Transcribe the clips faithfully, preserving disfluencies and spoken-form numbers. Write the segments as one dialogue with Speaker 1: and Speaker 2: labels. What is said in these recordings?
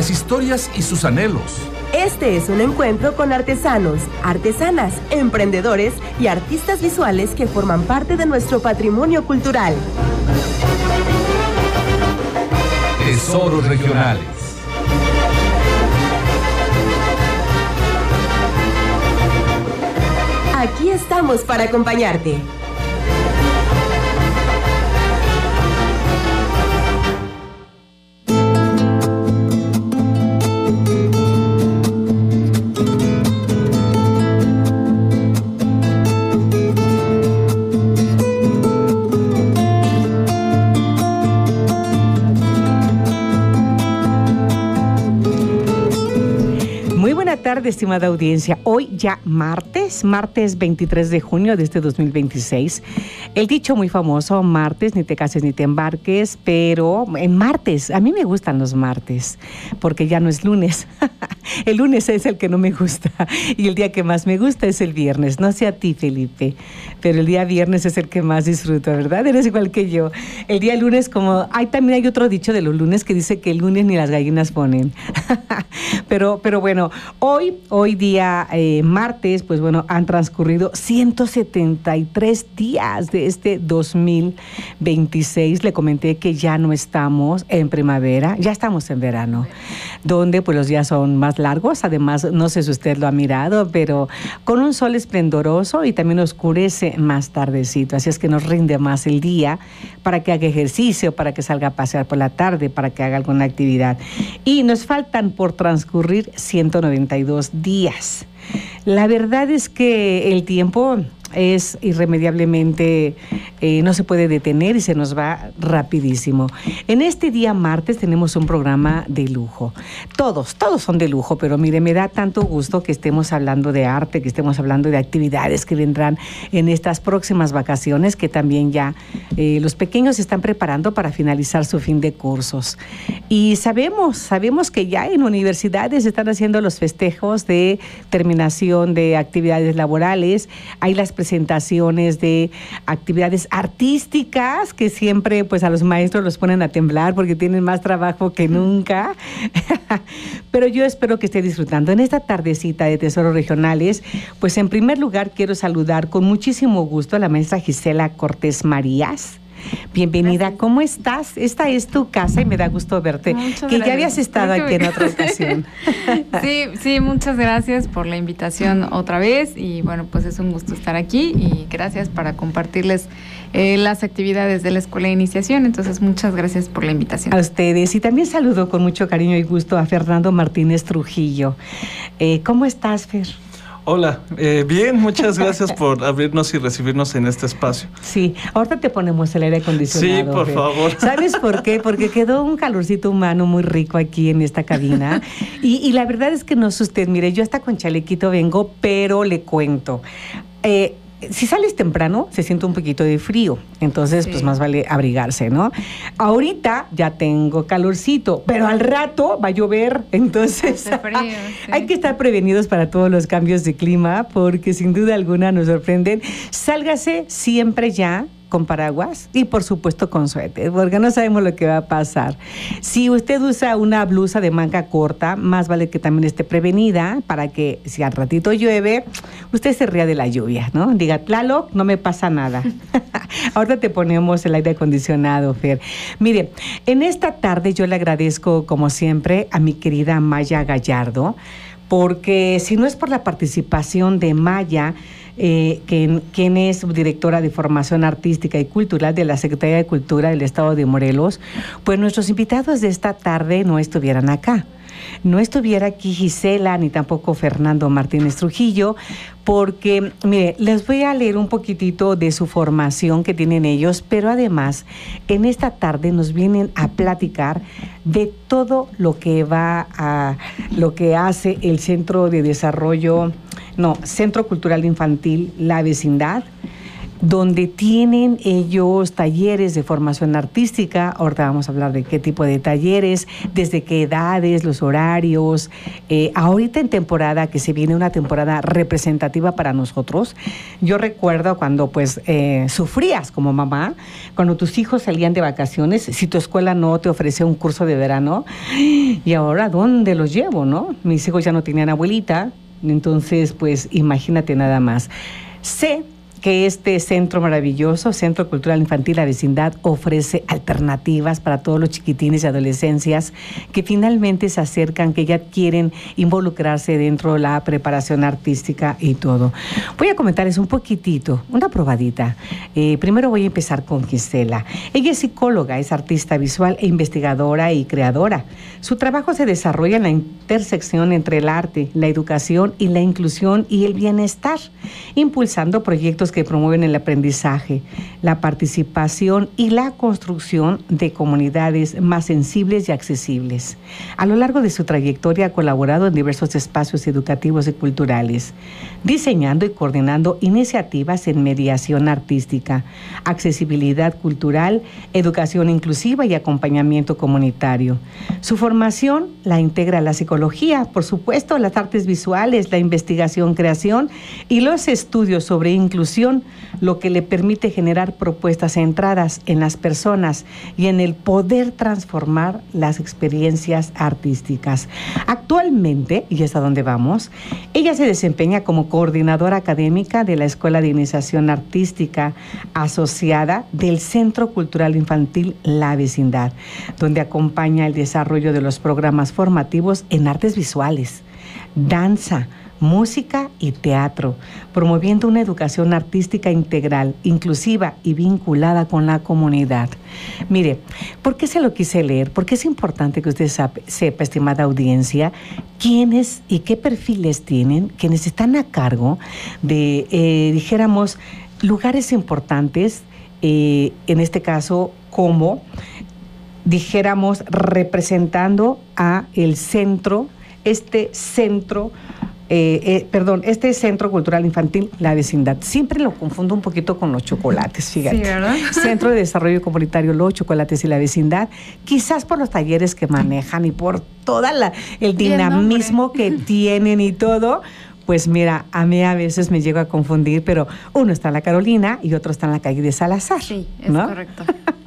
Speaker 1: las historias y sus anhelos.
Speaker 2: Este es un encuentro con artesanos, artesanas, emprendedores y artistas visuales que forman parte de nuestro patrimonio cultural.
Speaker 1: Tesoros regionales.
Speaker 2: Aquí estamos para acompañarte.
Speaker 3: Tarde, estimada audiencia. Hoy ya martes, martes veintitrés de junio de este dos mil veintiséis. El dicho muy famoso, martes, ni te cases ni te embarques, pero en martes, a mí me gustan los martes, porque ya no es lunes. El lunes es el que no me gusta y el día que más me gusta es el viernes. No sé a ti, Felipe, pero el día viernes es el que más disfruto, ¿verdad? Eres igual que yo. El día lunes, como hay también hay otro dicho de los lunes que dice que el lunes ni las gallinas ponen. pero, pero bueno, hoy, hoy día eh, martes, pues bueno, han transcurrido ciento setenta y tres días de este dos mil veintiséis. Le comenté que ya no estamos en primavera, ya estamos en verano, donde pues los días son más largos. Además, no sé si usted lo ha mirado, pero con un sol esplendoroso y también oscurece más tardecito, así es que nos rinde más el día para que haga ejercicio, para que salga a pasear por la tarde, para que haga alguna actividad. Y nos faltan por transcurrir ciento noventa y dos días. La verdad es que el tiempo es irremediablemente, eh, no se puede detener y se nos va rapidísimo. En este día martes tenemos un programa de lujo. Todos, todos son de lujo, pero mire, me da tanto gusto que estemos hablando de arte, que estemos hablando de actividades que vendrán en estas próximas vacaciones, que también ya eh, los pequeños se están preparando para finalizar su fin de cursos. Y sabemos, sabemos que ya en universidades están haciendo los festejos de terminación de actividades laborales. Hay las presentaciones de actividades artísticas que siempre pues a los maestros los ponen a temblar porque tienen más trabajo que nunca. Pero yo espero que esté disfrutando. En esta tardecita de Tesoros Regionales, pues en primer lugar quiero saludar con muchísimo gusto a la maestra Gisela Cortés Marías. Bienvenida, gracias. ¿Cómo estás? Esta es tu casa y me da gusto verte. Muchas que gracias. Ya habías estado aquí en otra ocasión.
Speaker 4: Sí, sí, muchas gracias por la invitación otra vez y bueno, pues es un gusto estar aquí y gracias para compartirles eh, las actividades de la Escuela de Iniciación. Entonces, muchas gracias por la invitación.
Speaker 3: A ustedes y también saludo con mucho cariño y gusto a Fernando Martínez Trujillo. Eh, ¿Cómo estás, Fer?
Speaker 5: Hola, eh, bien, muchas gracias por abrirnos y recibirnos en este espacio.
Speaker 3: Sí, ahorita te ponemos el aire acondicionado.
Speaker 5: Sí, por
Speaker 3: Fer.
Speaker 5: favor.
Speaker 3: ¿Sabes por qué? Porque quedó un calorcito humano muy rico aquí en esta cabina. y, y la verdad es que no es usted, mire, yo hasta con chalequito vengo, pero le cuento. Eh, Si sales temprano, se siente un poquito de frío, entonces sí. Pues más vale abrigarse, ¿no? Ahorita ya tengo calorcito, pero al rato va a llover, entonces frío, sí. Hay que estar prevenidos para todos los cambios de clima, porque sin duda alguna nos sorprenden. Sálgase siempre ya con paraguas y por supuesto con suéter, porque no sabemos lo que va a pasar. Si usted usa una blusa de manga corta, más vale que también esté prevenida para que si al ratito llueve, usted se ría de la lluvia, ¿no? Diga, Tlaloc, no me pasa nada. Ahorita te ponemos el aire acondicionado, Fer. Mire, en esta tarde yo le agradezco, como siempre, a mi querida Maya Gallardo, porque si no es por la participación de Maya, Eh, quien, quien es subdirectora de Formación Artística y Cultural de la Secretaría de Cultura del Estado de Morelos, pues nuestros invitados de esta tarde no estuvieran acá. No estuviera aquí Gisela ni tampoco Fernando Martínez Trujillo, porque, mire, les voy a leer un poquitito de su formación que tienen ellos, pero además en esta tarde nos vienen a platicar de todo lo que va a, lo que hace el Centro de Desarrollo, no, Centro Cultural Infantil La Vecindad, donde tienen ellos talleres de formación artística. Ahorita vamos a hablar de qué tipo de talleres, desde qué edades, los horarios. Eh, ahorita en temporada, que se viene una temporada representativa para nosotros, yo recuerdo cuando pues eh, sufrías como mamá, cuando tus hijos salían de vacaciones, si tu escuela no te ofrecía un curso de verano, y ahora ¿dónde los llevo, no? Mis hijos ya no tenían abuelita, entonces pues imagínate nada más. Sé que este centro maravilloso, Centro Cultural Infantil La Vecindad, ofrece alternativas para todos los chiquitines y adolescencias que finalmente se acercan, que ya quieren involucrarse dentro de la preparación artística y todo. Voy a comentarles un poquitito, una probadita. Eh, primero voy a empezar con Gisela. Ella es psicóloga, es artista visual e investigadora y creadora. Su trabajo se desarrolla en la intersección entre el arte, la educación y la inclusión y el bienestar, impulsando proyectos que promueven el aprendizaje, la participación y la construcción de comunidades más sensibles y accesibles. A lo largo de su trayectoria ha colaborado en diversos espacios educativos y culturales, diseñando y coordinando iniciativas en mediación artística, accesibilidad cultural, educación inclusiva y acompañamiento comunitario. Su formación la integra la psicología, por supuesto, las artes visuales, la investigación, creación y los estudios sobre inclusión, lo que le permite generar propuestas centradas en las personas y en el poder transformar las experiencias artísticas. Actualmente, y es a donde vamos, ella se desempeña como coordinadora académica de la Escuela de Iniciación Artística asociada del Centro Cultural Infantil La Vecindad, donde acompaña el desarrollo de los programas formativos en artes visuales, danza, música y teatro, promoviendo una educación artística integral, inclusiva y vinculada con la comunidad. Mire, ¿por qué se lo quise leer? Porque es importante que usted sepa, estimada audiencia, quiénes y qué perfiles tienen quienes están a cargo de, eh, dijéramos, lugares importantes, eh, en este caso, como, dijéramos, representando a el centro, este centro Eh, eh, perdón, este Centro Cultural Infantil La Vecindad. Siempre lo confundo un poquito con los chocolates, fíjate.
Speaker 4: Sí, ¿verdad?
Speaker 3: Centro de Desarrollo Comunitario Los Chocolates y La Vecindad, quizás por los talleres que manejan y por todo el dinamismo que tienen y todo. Pues mira, a mí a veces me llego a confundir, pero uno está en la Carolina y otro está en la calle de Salazar.
Speaker 4: Sí, es
Speaker 3: ¿no?
Speaker 4: correcto.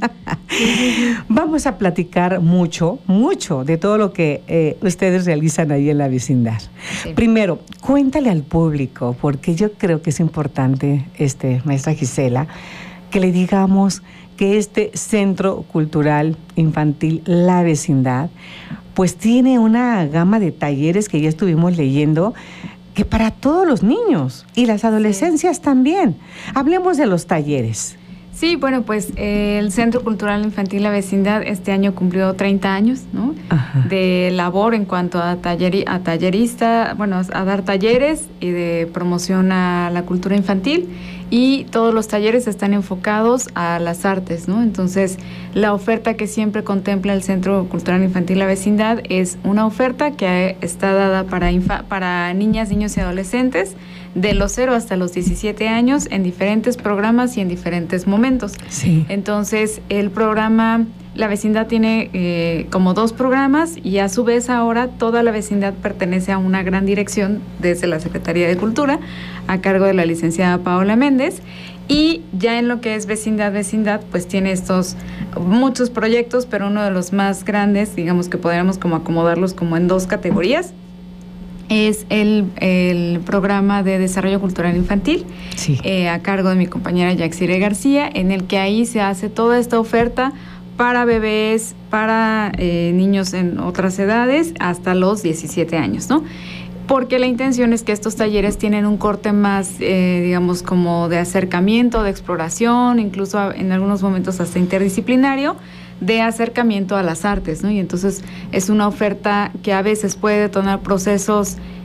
Speaker 3: Vamos a platicar mucho, mucho de todo lo que eh, ustedes realizan ahí en la vecindad. Sí. Primero, cuéntale al público, porque yo creo que es importante, este, maestra Gisela, que le digamos que este Centro Cultural Infantil La Vecindad, pues tiene una gama de talleres que ya estuvimos leyendo, que para todos los niños y las adolescencias sí. también. Hablemos de los talleres.
Speaker 4: Sí, bueno, pues eh, el Centro Cultural Infantil La Vecindad este año cumplió treinta años, ¿no? Ajá. De labor en cuanto a, talleri, a tallerista, bueno, a dar talleres y de promoción a la cultura infantil, y todos los talleres están enfocados a las artes, ¿no? Entonces, la oferta que siempre contempla el Centro Cultural Infantil La Vecindad es una oferta que está dada para, infa, para niñas, niños y adolescentes de los cero hasta los diecisiete años en diferentes programas y en diferentes momentos. Sí. Entonces, el programa, la vecindad tiene eh, como dos programas, y a su vez ahora toda la vecindad pertenece a una gran dirección desde la Secretaría de Cultura, a cargo de la licenciada Paola Méndez. Y ya en lo que es vecindad, vecindad, pues tiene estos muchos proyectos, pero uno de los más grandes, digamos que podríamos como acomodarlos como en dos categorías, es el, el programa de desarrollo cultural infantil, sí. eh, a cargo de mi compañera Yaxire García, en el que ahí se hace toda esta oferta para bebés, para eh, niños en otras edades, hasta los diecisiete años, ¿no? Porque la intención es que estos talleres tienen un corte más, eh, digamos, como de acercamiento, de exploración, incluso en algunos momentos hasta interdisciplinario, de acercamiento a las artes, ¿no? Y entonces es una oferta que a veces puede detonar procesos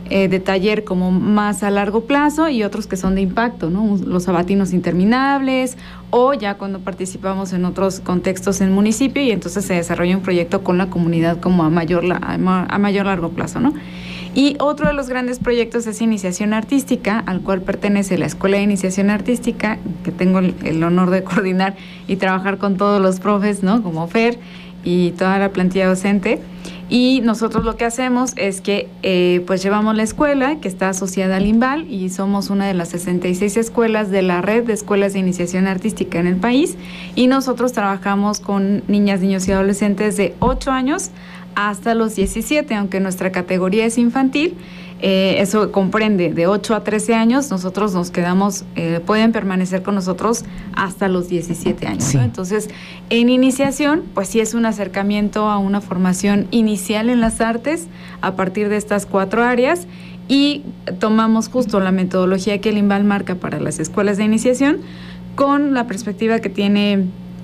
Speaker 4: eh, de taller como más a largo plazo y otros que son de impacto, ¿no? Los sabatinos interminables o ya cuando participamos en otros contextos en municipio y entonces se desarrolla un proyecto con la comunidad como a mayor, a mayor largo plazo, ¿no? Y otro de los grandes proyectos es Iniciación Artística, al cual pertenece la Escuela de Iniciación Artística, que tengo el, el honor de coordinar y trabajar con todos los profes, ¿no? Como Fer y toda la plantilla docente. Y nosotros lo que hacemos es que eh, pues llevamos la escuela, que está asociada al INVAL, y somos una de las sesenta y seis escuelas de la red de escuelas de iniciación artística en el país, y nosotros trabajamos con niñas, niños y adolescentes de ocho años hasta los diecisiete, aunque nuestra categoría es infantil, eh, eso comprende de ocho a trece años, nosotros nos quedamos, eh, pueden permanecer con nosotros hasta los diecisiete años, sí. ¿no? Entonces, en iniciación, pues sí es un acercamiento a una formación inicial en las artes a partir de estas cuatro áreas, y tomamos justo la metodología que el INVAL marca para las escuelas de iniciación con la perspectiva que tiene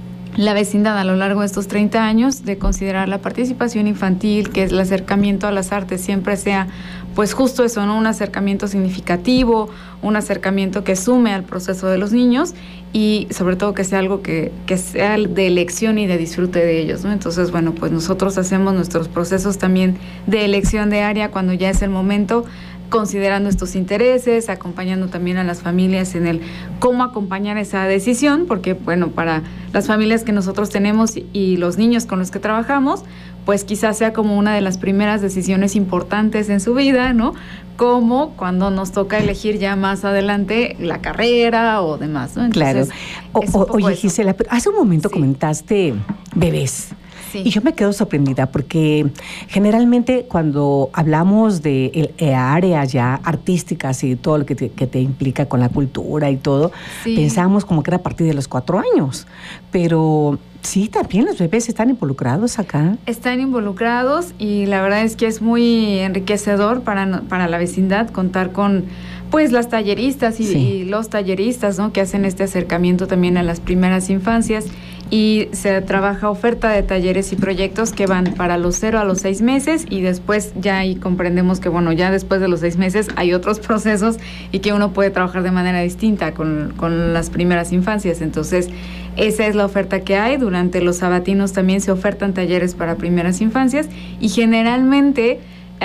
Speaker 4: la vecindad a lo largo de estos treinta años de considerar la participación infantil, que es el acercamiento a las artes siempre sea pues justo eso, ¿no? Un acercamiento significativo, un acercamiento que sume al proceso de los niños y sobre todo que sea algo que, que sea de elección y de disfrute de ellos, ¿no? Entonces, bueno, pues nosotros hacemos nuestros procesos también de elección de área cuando ya es el momento, considerando estos intereses, acompañando también a las familias en el cómo acompañar esa decisión, porque bueno, para las familias que nosotros tenemos y los niños con los que trabajamos, pues quizás sea como una de las primeras decisiones importantes en su vida, ¿no? Como cuando nos toca elegir ya más adelante la carrera o demás, ¿no?
Speaker 3: Entonces, claro. O, o, oye, eso. Gisela, pero hace un momento sí. comentaste bebés. Sí. Y yo me quedo sorprendida porque generalmente cuando hablamos de el áreas ya artísticas y todo lo que te, que te implica con la cultura y todo, sí. pensamos como que era a partir de los cuatro años. Pero sí, también los bebés están involucrados acá.
Speaker 4: Están involucrados y la verdad es que es muy enriquecedor para, para la vecindad contar con pues las talleristas y, sí. y los talleristas, ¿no? Que hacen este acercamiento también a las primeras infancias. Y se trabaja oferta de talleres y proyectos que van para los cero a los seis meses y después ya ahí comprendemos que, bueno, ya después de los seis meses hay otros procesos y que uno puede trabajar de manera distinta con, con las primeras infancias. Entonces, esa es la oferta que hay. Durante los sabatinos también se ofertan talleres para primeras infancias y generalmente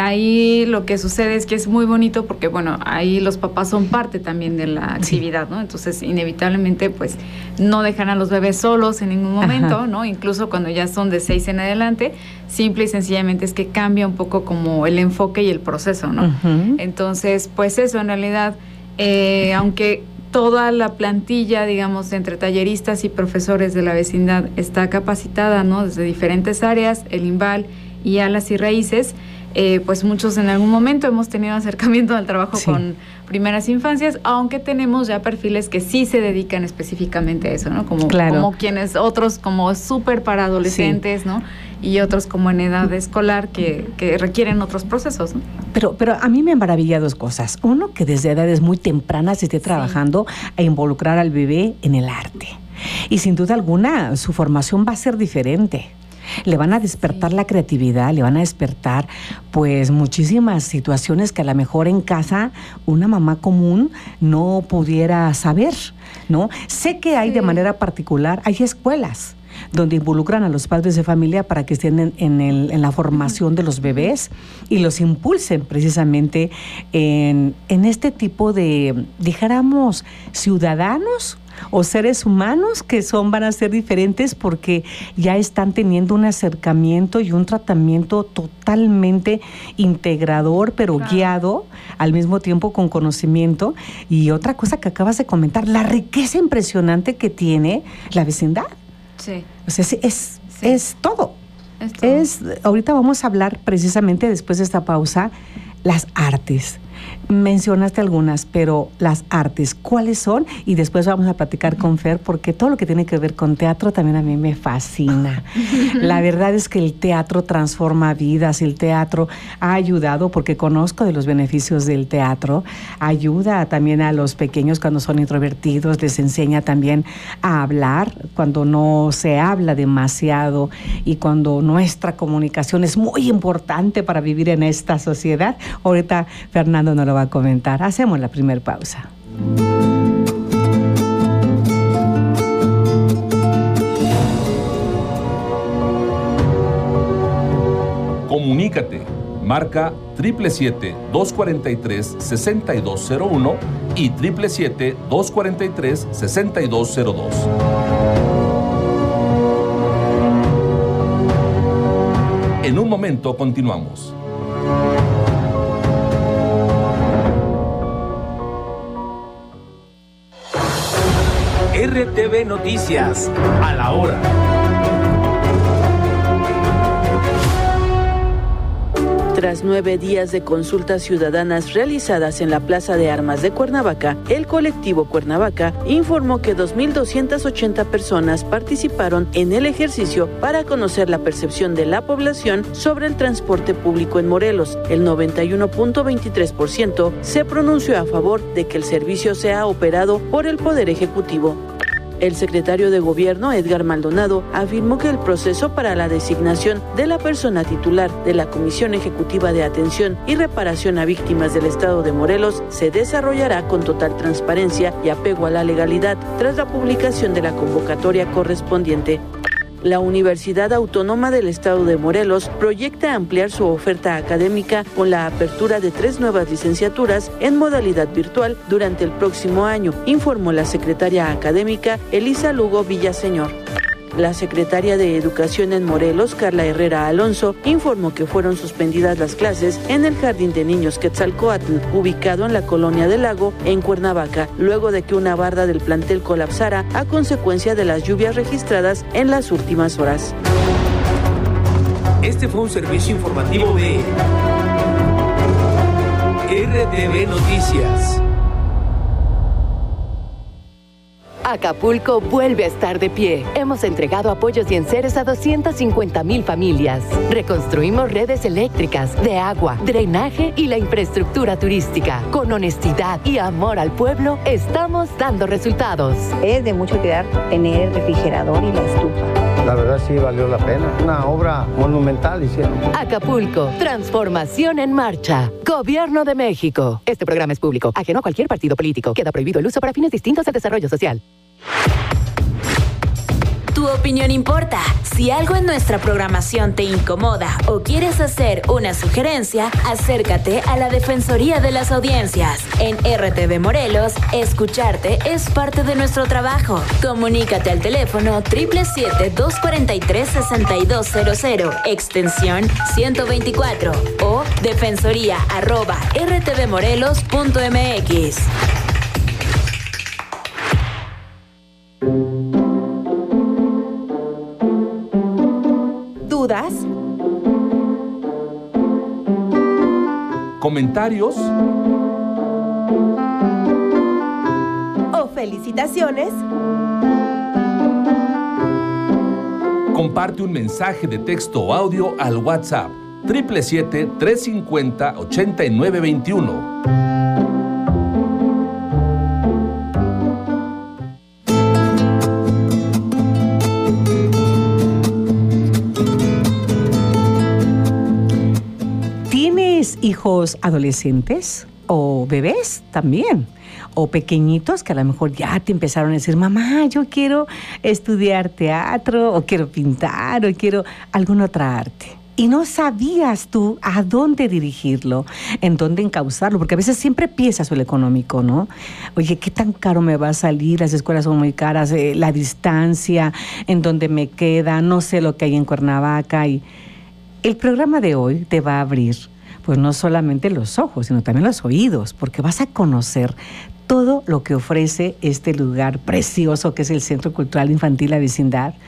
Speaker 4: ahí lo que sucede es que es muy bonito porque, bueno, ahí los papás son parte también de la actividad, ¿no? Entonces, inevitablemente, pues, no dejan a los bebés solos en ningún momento, Ajá. ¿no? Incluso cuando ya son de seis en adelante, simple y sencillamente es que cambia un poco como el enfoque y el proceso, ¿no? Uh-huh. Entonces, pues eso, en realidad, eh, aunque toda la plantilla, digamos, entre talleristas y profesores de la vecindad está capacitada, ¿no? Desde diferentes áreas, el INVAL y Alas y Raíces, Eh, pues muchos en algún momento hemos tenido acercamiento al trabajo sí. con primeras infancias, aunque tenemos ya perfiles que sí se dedican específicamente a eso, ¿no? Como, claro. como quienes, otros como súper para adolescentes, sí. ¿no? Y otros como en edad escolar que, que requieren otros procesos, ¿no?
Speaker 3: Pero, pero a mí me maravilla dos cosas. Uno, que desde edades muy tempranas se esté trabajando sí. a involucrar al bebé en el arte. Y sin duda alguna, su formación va a ser diferente. Le van a despertar sí. la creatividad, le van a despertar pues muchísimas situaciones que a lo mejor en casa una mamá común no pudiera saber, ¿no? Sé que hay sí. de manera particular, hay escuelas donde involucran a los padres de familia para que estén en, en, el, en la formación de los bebés y los impulsen precisamente en, en este tipo de, dijéramos, ciudadanos o seres humanos que son, van a ser diferentes porque ya están teniendo un acercamiento y un tratamiento totalmente integrador, pero claro. guiado al mismo tiempo con conocimiento. Y otra cosa que acabas de comentar, la riqueza impresionante que tiene la vecindad.
Speaker 4: Sí.
Speaker 3: O sea, es, es,
Speaker 4: sí.
Speaker 3: es todo.
Speaker 4: Es todo.
Speaker 3: Es, ahorita vamos a hablar precisamente después de esta pausa, las artes. Mencionaste algunas, pero las artes, ¿cuáles son? Y después vamos a platicar con Fer, porque todo lo que tiene que ver con teatro también a mí me fascina. La verdad es que el teatro transforma vidas, el teatro ha ayudado, porque conozco de los beneficios del teatro, ayuda también a los pequeños cuando son introvertidos, les enseña también a hablar cuando no se habla demasiado y cuando nuestra comunicación es muy importante para vivir en esta sociedad. Ahorita Fernando nos lo va a comentar. Hacemos la primera pausa.
Speaker 1: Comunícate. Marca siete siete siete, dos cuatro tres, seis dos cero uno y siete siete siete, dos cuatro tres, seis dos cero dos. En un momento continuamos.
Speaker 6: R T V Noticias, a la hora.
Speaker 7: Tras nueve días de consultas ciudadanas realizadas en la Plaza de Armas de Cuernavaca, el colectivo Cuernavaca informó que dos mil doscientas ochenta personas participaron en el ejercicio para conocer la percepción de la población sobre el transporte público en Morelos. El noventa y uno punto veintitrés por ciento se pronunció a favor de que el servicio sea operado por el Poder Ejecutivo. El secretario de Gobierno, Edgar Maldonado, afirmó que el proceso para la designación de la persona titular de la Comisión Ejecutiva de Atención y Reparación a Víctimas del Estado de Morelos se desarrollará con total transparencia y apego a la legalidad tras la publicación de la convocatoria correspondiente. La Universidad Autónoma del Estado de Morelos proyecta ampliar su oferta académica con la apertura de tres nuevas licenciaturas en modalidad virtual durante el próximo año, informó la secretaria académica Elisa Lugo Villaseñor. La secretaria de Educación en Morelos, Carla Herrera Alonso, informó que fueron suspendidas las clases en el Jardín de Niños Quetzalcóatl, ubicado en la Colonia del Lago, en Cuernavaca, luego de que una barda del plantel colapsara a consecuencia de las lluvias registradas en las últimas horas.
Speaker 6: Este fue un servicio informativo de R T V Noticias.
Speaker 8: Acapulco vuelve a estar de pie. Hemos entregado apoyos y enseres a doscientas cincuenta mil familias. Reconstruimos redes eléctricas, de agua, drenaje y la infraestructura turística. Con honestidad y amor al pueblo, estamos dando resultados.
Speaker 9: Es de mucha utilidad tener el refrigerador y la estufa.
Speaker 10: La verdad sí valió la pena. Una obra monumental hicieron.
Speaker 8: Acapulco, transformación en marcha. Gobierno de México. Este programa es público, ajeno a cualquier partido político. Queda prohibido el uso para fines distintos al desarrollo social.
Speaker 11: Tu opinión importa. Si algo en nuestra programación te incomoda o quieres hacer una sugerencia, acércate a la Defensoría de las Audiencias. En R T V Morelos, escucharte es parte de nuestro trabajo. Comunícate al teléfono siete siete siete, dos cuatro tres, seis dos cero cero, extensión ciento veinticuatro o defensoría arroba r t v morelos punto m x.
Speaker 2: ¿Dudas?
Speaker 1: ¿Comentarios?
Speaker 2: ¿O felicitaciones?
Speaker 1: Comparte un mensaje de texto o audio al WhatsApp siete siete siete, tres cinco cero, ocho nueve dos uno.
Speaker 3: Hijos adolescentes o bebés también, o pequeñitos que a lo mejor ya te empezaron a decir, mamá, yo quiero estudiar teatro, o quiero pintar, o quiero alguna otra arte. Y no sabías tú a dónde dirigirlo, en dónde encauzarlo, porque a veces siempre piensas en lo económico, ¿no? Oye, ¿qué tan caro me va a salir? Las escuelas son muy caras, eh, la distancia, en dónde me queda, no sé lo que hay en Cuernavaca. Y el programa de hoy te va a abrir pues no solamente los ojos, sino también los oídos, porque vas a conocer todo lo que ofrece este lugar precioso que es el Centro Cultural Infantil La Vecindad,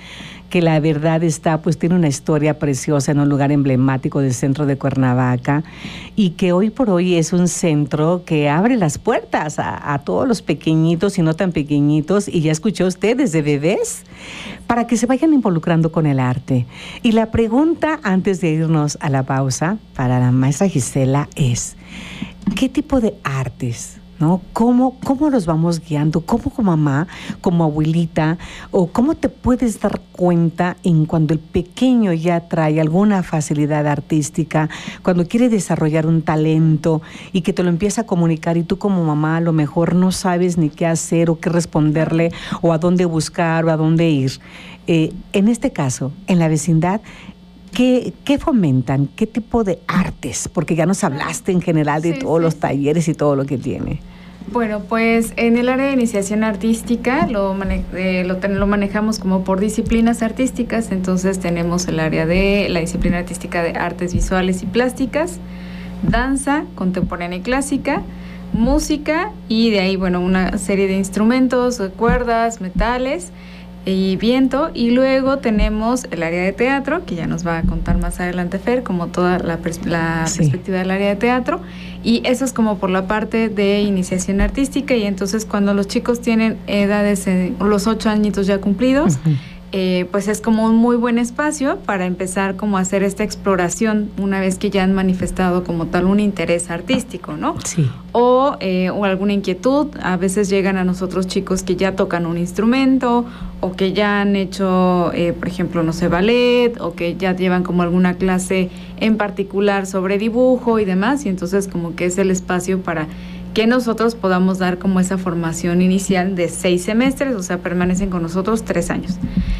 Speaker 3: que la verdad está, pues tiene una historia preciosa en un lugar emblemático del centro de Cuernavaca y que hoy por hoy es un centro que abre las puertas a, a todos los pequeñitos y no tan pequeñitos, y ya escuchó usted, desde bebés, para que se vayan involucrando con el arte. Y la pregunta antes de irnos a la pausa para la maestra Gisela es, ¿qué tipo de artes, ¿no? ¿Cómo, cómo los vamos guiando? ¿Cómo como mamá, como abuelita, o cómo te puedes dar cuenta en cuando el pequeño ya trae alguna facilidad artística, cuando quiere desarrollar un talento y que te lo empieza a comunicar y tú como mamá a lo mejor no sabes ni qué hacer o qué responderle o a dónde buscar o a dónde ir? Eh, en este caso, en la vecindad, ¿Qué, ¿Qué fomentan? ¿Qué tipo de artes? Porque ya nos hablaste en general de
Speaker 4: sí,
Speaker 3: todos
Speaker 4: sí,
Speaker 3: los
Speaker 4: sí.
Speaker 3: talleres y todo lo que tiene.
Speaker 4: Bueno, pues en el área de iniciación artística lo, mane eh, lo, lo manejamos como por disciplinas artísticas. Entonces tenemos el área de la disciplina artística de artes visuales y plásticas, danza contemporánea y clásica, música, y de ahí, bueno, una serie de instrumentos, cuerdas, metales y viento. Y luego tenemos el área de teatro, que ya nos va a contar más adelante Fer, como toda la, pers la sí. perspectiva del área de teatro, y eso es como por la parte de iniciación artística. Y entonces cuando los chicos tienen edades, eh, los ocho añitos ya cumplidos, uh-huh. Eh, pues es como un muy buen espacio para empezar como a hacer esta exploración una vez que ya han manifestado como tal un interés artístico, ¿no?
Speaker 3: Sí.
Speaker 4: O, eh, o alguna inquietud. A veces llegan a nosotros chicos que ya tocan un instrumento o que ya han hecho, eh, por ejemplo, no sé, ballet, o que ya llevan como alguna clase en particular sobre dibujo y demás, y entonces como que es el espacio para que nosotros podamos dar como esa formación inicial de seis semestres, o sea, permanecen con nosotros tres años.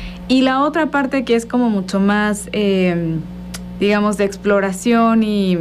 Speaker 4: Y la otra parte que es como mucho más, eh, digamos, de exploración y,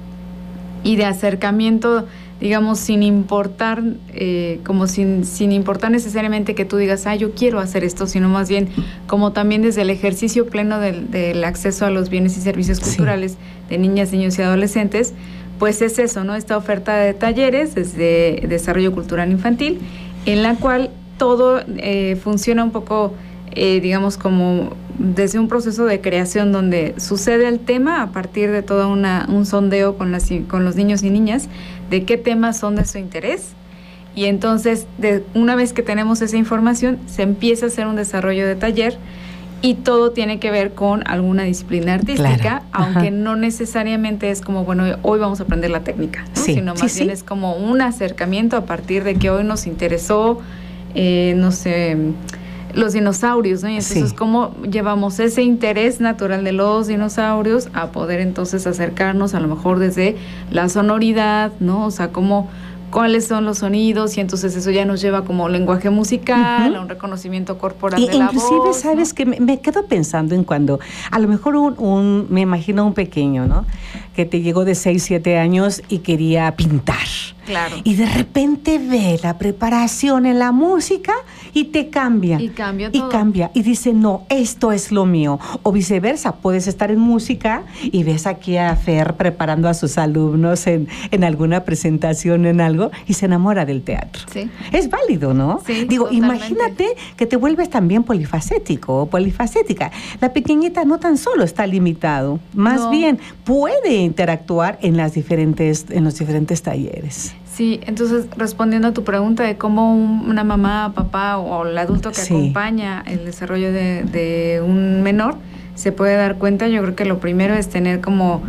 Speaker 4: y de acercamiento, digamos, sin importar, eh, como sin, sin importar necesariamente que tú digas, ah, yo quiero hacer esto, sino más bien como también desde el ejercicio pleno del, del acceso a los bienes y servicios culturales sí. de niñas, niños y adolescentes. Pues es eso, ¿no? Esta oferta de talleres desde desarrollo cultural infantil, en la cual todo eh, funciona un poco, eh, digamos, como desde un proceso de creación donde sucede el tema a partir de todo una, un sondeo con, las, con los niños y niñas de qué temas son de su interés. Y entonces, de, una vez que tenemos esa información, se empieza a hacer un desarrollo de taller. Y todo tiene que ver con alguna disciplina artística, claro. aunque Ajá. no necesariamente es como, bueno, hoy vamos a aprender la técnica, ¿no?
Speaker 3: sí,
Speaker 4: sino más
Speaker 3: sí,
Speaker 4: bien
Speaker 3: sí.
Speaker 4: es como un acercamiento a partir de que hoy nos interesó, eh, no sé, los dinosaurios, ¿no? Y entonces sí. cómo llevamos ese interés natural de los dinosaurios a poder entonces acercarnos a lo mejor desde la sonoridad, ¿no? O sea, cómo... cuáles son los sonidos, y entonces eso ya nos lleva como lenguaje musical, uh-huh. a un reconocimiento corporal
Speaker 3: y
Speaker 4: de la
Speaker 3: inclusive,
Speaker 4: voz.
Speaker 3: Inclusive, ¿sabes?
Speaker 4: ¿no?
Speaker 3: Que me, me quedo pensando en cuando, a lo mejor un, un, me imagino un pequeño, ¿no? Que te llegó de seis, siete años y quería pintar.
Speaker 4: Claro.
Speaker 3: Y de repente ve la preparación en la música y te cambia.
Speaker 4: Y cambia todo.
Speaker 3: Y cambia. Y dice, no, esto es lo mío. O viceversa, puedes estar en música y ves aquí a Fer preparando a sus alumnos en, en alguna presentación, en algo, y se enamora del teatro.
Speaker 4: Sí.
Speaker 3: Es válido, ¿no?
Speaker 4: Sí,
Speaker 3: Digo,
Speaker 4: totalmente.
Speaker 3: Imagínate que te vuelves también polifacético o polifacética. La pequeñita no tan solo está limitado, más
Speaker 4: no.
Speaker 3: bien puede interactuar en las diferentes, en los diferentes talleres.
Speaker 4: Sí, entonces respondiendo a tu pregunta de cómo un, una mamá, papá o el adulto que
Speaker 3: sí.
Speaker 4: acompaña el desarrollo de, de un menor se puede dar cuenta, yo creo que lo primero es tener como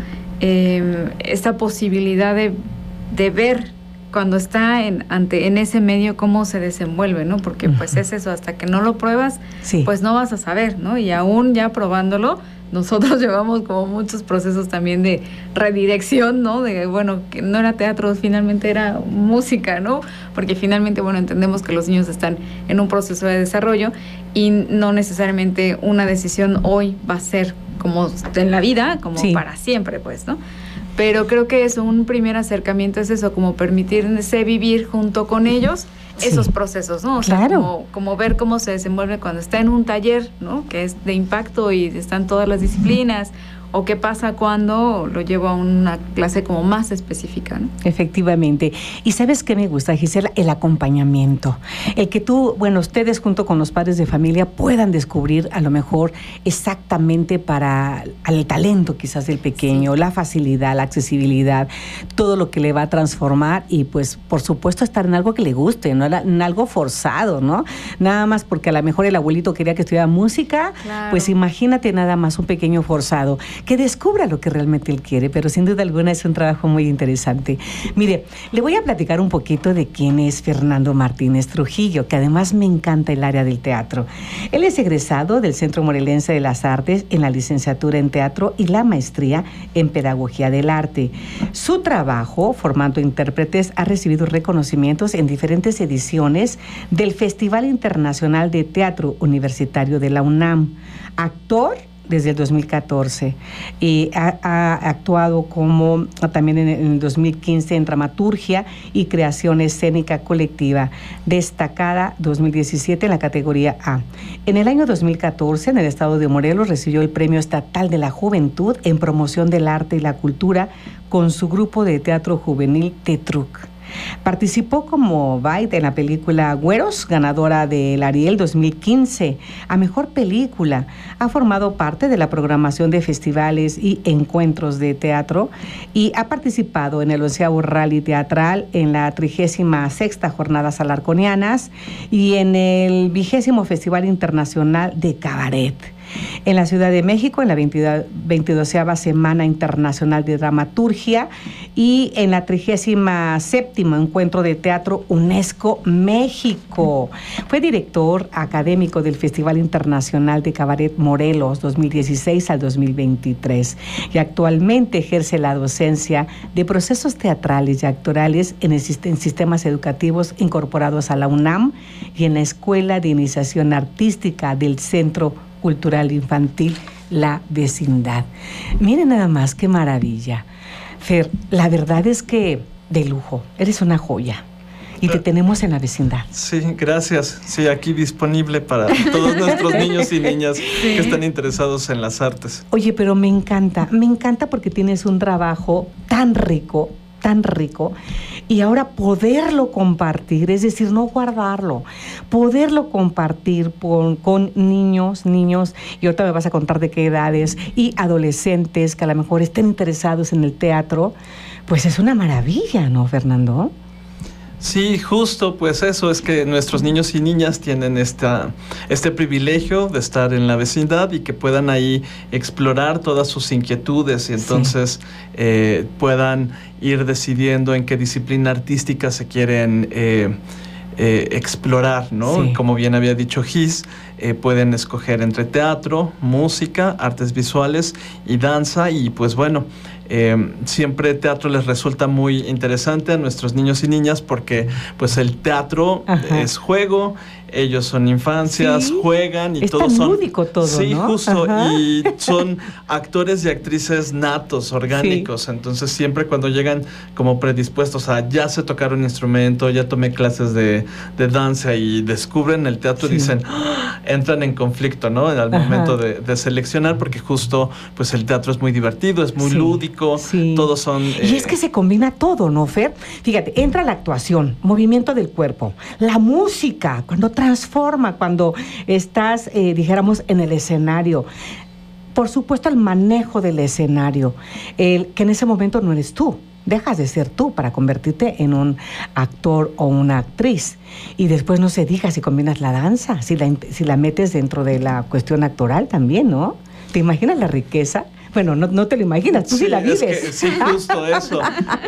Speaker 4: eh, esta posibilidad de, de ver cuando está en, ante, en ese medio cómo se desenvuelve, ¿no? Porque uh-huh. pues es eso, hasta que no lo pruebas, sí. pues no vas a saber, ¿no? Y aún ya probándolo, nosotros llevamos como muchos procesos también de redirección, ¿no? De, bueno, que no era teatro, finalmente era música, ¿no? Porque finalmente, bueno, entendemos que los niños están en un proceso de desarrollo y no necesariamente una decisión hoy va a ser como en la vida, como sí. para siempre, pues, ¿no? Pero creo que es un primer acercamiento, es eso, como permitirse vivir junto con ellos esos sí. procesos, ¿no? O
Speaker 3: claro.
Speaker 4: sea, como, como ver cómo se desenvuelve cuando está en un taller, ¿no? Que es de impacto y están todas las disciplinas, o qué pasa cuando lo llevo a una clase como más específica, ¿no?
Speaker 3: Efectivamente. Y ¿sabes qué me gusta, Gisela? El acompañamiento. El que tú, bueno, ustedes junto con los padres de familia puedan descubrir a lo mejor exactamente para el talento quizás del pequeño, sí. la facilidad, la accesibilidad, todo lo que le va a transformar y pues por supuesto estar en algo que le guste, no en algo forzado, ¿no? Nada más porque a lo mejor el abuelito quería que estudiara música, claro. pues imagínate nada más un pequeño forzado, que descubra lo que realmente él quiere, pero sin duda alguna es un trabajo muy interesante. Mire, le voy a platicar un poquito de quién es Fernando Martínez Trujillo, que además me encanta el área del teatro. Él es egresado del Centro Morelense de las Artes en la licenciatura en teatro y la maestría en pedagogía del arte. Su trabajo, formando intérpretes, ha recibido reconocimientos en diferentes ediciones del Festival Internacional de Teatro Universitario de la UNAM. Actor desde el dos mil catorce y ha, ha actuado como también en el dos mil quince en dramaturgia y creación escénica colectiva, destacada dos mil diecisiete en la categoría A. En el año dos mil catorce, en el estado de Morelos, recibió el Premio Estatal de la Juventud en Promoción del Arte y la Cultura con su grupo de teatro juvenil Tetruc. Participó como Bait en la película Güeros, ganadora del Ariel dos mil quince a Mejor Película. Ha formado parte de la programación de festivales y encuentros de teatro y ha participado en el onceavo Rally Teatral, en la trigésima sexta Jornadas Alarconianas y en el vigésimo Festival Internacional de Cabaret. En la Ciudad de México, en la veintidoceava Semana Internacional de Dramaturgia y en la trigésima séptimo Encuentro de Teatro UNESCO México. Fue director académico del Festival Internacional de Cabaret Morelos dos mil dieciséis al dos mil veintitrés y actualmente ejerce la docencia de procesos teatrales y actorales en, el, en sistemas educativos incorporados a la UNAM y en la Escuela de Iniciación Artística del Centro Cultural Infantil La Vecindad. Miren nada más qué maravilla. Fer, la verdad es que de lujo, eres una joya y te tenemos en La Vecindad.
Speaker 5: Sí, gracias. Sí, aquí disponible para todos nuestros niños y niñas sí. que están interesados en las artes.
Speaker 3: Oye, pero me encanta, me encanta porque tienes un trabajo tan rico, tan rico, y ahora poderlo compartir, es decir, no guardarlo, poderlo compartir con, con niños, niños, y ahorita me vas a contar de qué edades, y adolescentes que a lo mejor estén interesados en el teatro, pues es una maravilla, ¿no, Fernando?
Speaker 5: Sí, justo, pues eso es que nuestros niños y niñas tienen esta, este privilegio de estar en la vecindad y que puedan ahí explorar todas sus inquietudes y entonces sí. eh, puedan ir decidiendo en qué disciplina artística se quieren eh, eh, explorar, ¿no? Sí. Como bien había dicho Gis, eh, pueden escoger entre teatro, música, artes visuales y danza y pues bueno, Eh, siempre teatro les resulta muy interesante a nuestros niños y niñas porque pues el teatro Ajá. es juego, ellos son infancias, sí. juegan y
Speaker 3: es
Speaker 5: todos
Speaker 3: tan
Speaker 5: son
Speaker 3: lúdico todo,
Speaker 5: sí,
Speaker 3: ¿no?
Speaker 5: justo,
Speaker 3: Ajá.
Speaker 5: y son actores y actrices natos, orgánicos, sí. entonces siempre cuando llegan como predispuestos a ya sé tocar un instrumento, ya tomé clases de, de danza y descubren el teatro sí. dicen, ¡ah! Entran en conflicto, ¿no? Al Ajá. momento de, de seleccionar porque justo pues el teatro es muy divertido, es muy sí. lúdico. Sí. Todos son... Eh...
Speaker 3: Y es que se combina todo, ¿no, Fer? Fíjate, entra la actuación, movimiento del cuerpo, la música, cuando transforma, cuando estás, eh, dijéramos, en el escenario. Por supuesto, el manejo del escenario, el, que en ese momento no eres tú. Dejas de ser tú para convertirte en un actor o una actriz. Y después no se diga si combinas la danza, si la, si la metes dentro de la cuestión actoral también, ¿no? ¿Te imaginas la riqueza? Bueno, no, no te lo imaginas, tú sí, sí la vives.
Speaker 5: Es que, sí, justo eso.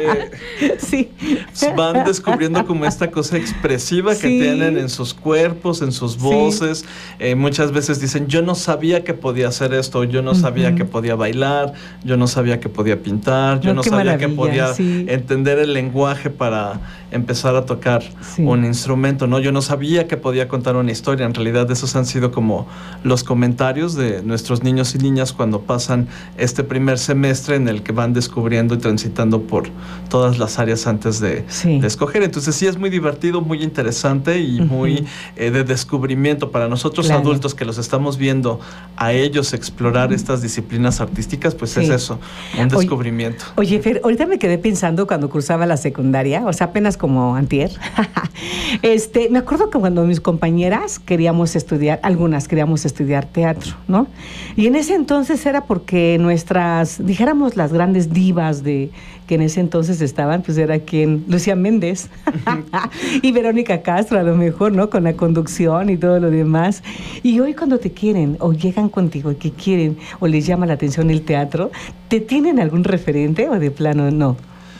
Speaker 5: Eh,
Speaker 3: sí.
Speaker 5: Van descubriendo como esta cosa expresiva que sí. tienen en sus cuerpos, en sus voces. Sí. Eh, muchas veces dicen, yo no sabía que podía hacer esto, yo no uh-huh. sabía que podía bailar, yo no sabía que podía pintar, yo no, no sabía que podía sí. entender el lenguaje para empezar a tocar sí. un instrumento, ¿no? Yo no sabía que podía contar una historia. En realidad esos han sido como los comentarios de nuestros niños y niñas cuando pasan este primer semestre en el que van descubriendo y transitando por todas las áreas antes de, sí. de escoger. Entonces sí es muy divertido, muy interesante y uh-huh. muy eh, de descubrimiento para nosotros claro. adultos que los estamos viendo a ellos explorar uh-huh. estas disciplinas artísticas, pues sí. es eso, un descubrimiento.
Speaker 3: Oye, Fer, ahorita me quedé pensando cuando cursaba la secundaria, o sea, apenas como antier, este, me acuerdo que cuando mis compañeras queríamos estudiar, algunas queríamos estudiar teatro, ¿no? Y en ese entonces era porque nuestras, dijéramos las grandes divas de que en ese entonces estaban, pues era quien, Lucía Méndez y Verónica Castro a lo mejor, ¿no? Con la conducción y todo lo demás. Y hoy cuando te quieren o llegan contigo y que quieren o les llama la atención el teatro, ¿te tienen algún referente o de plano no?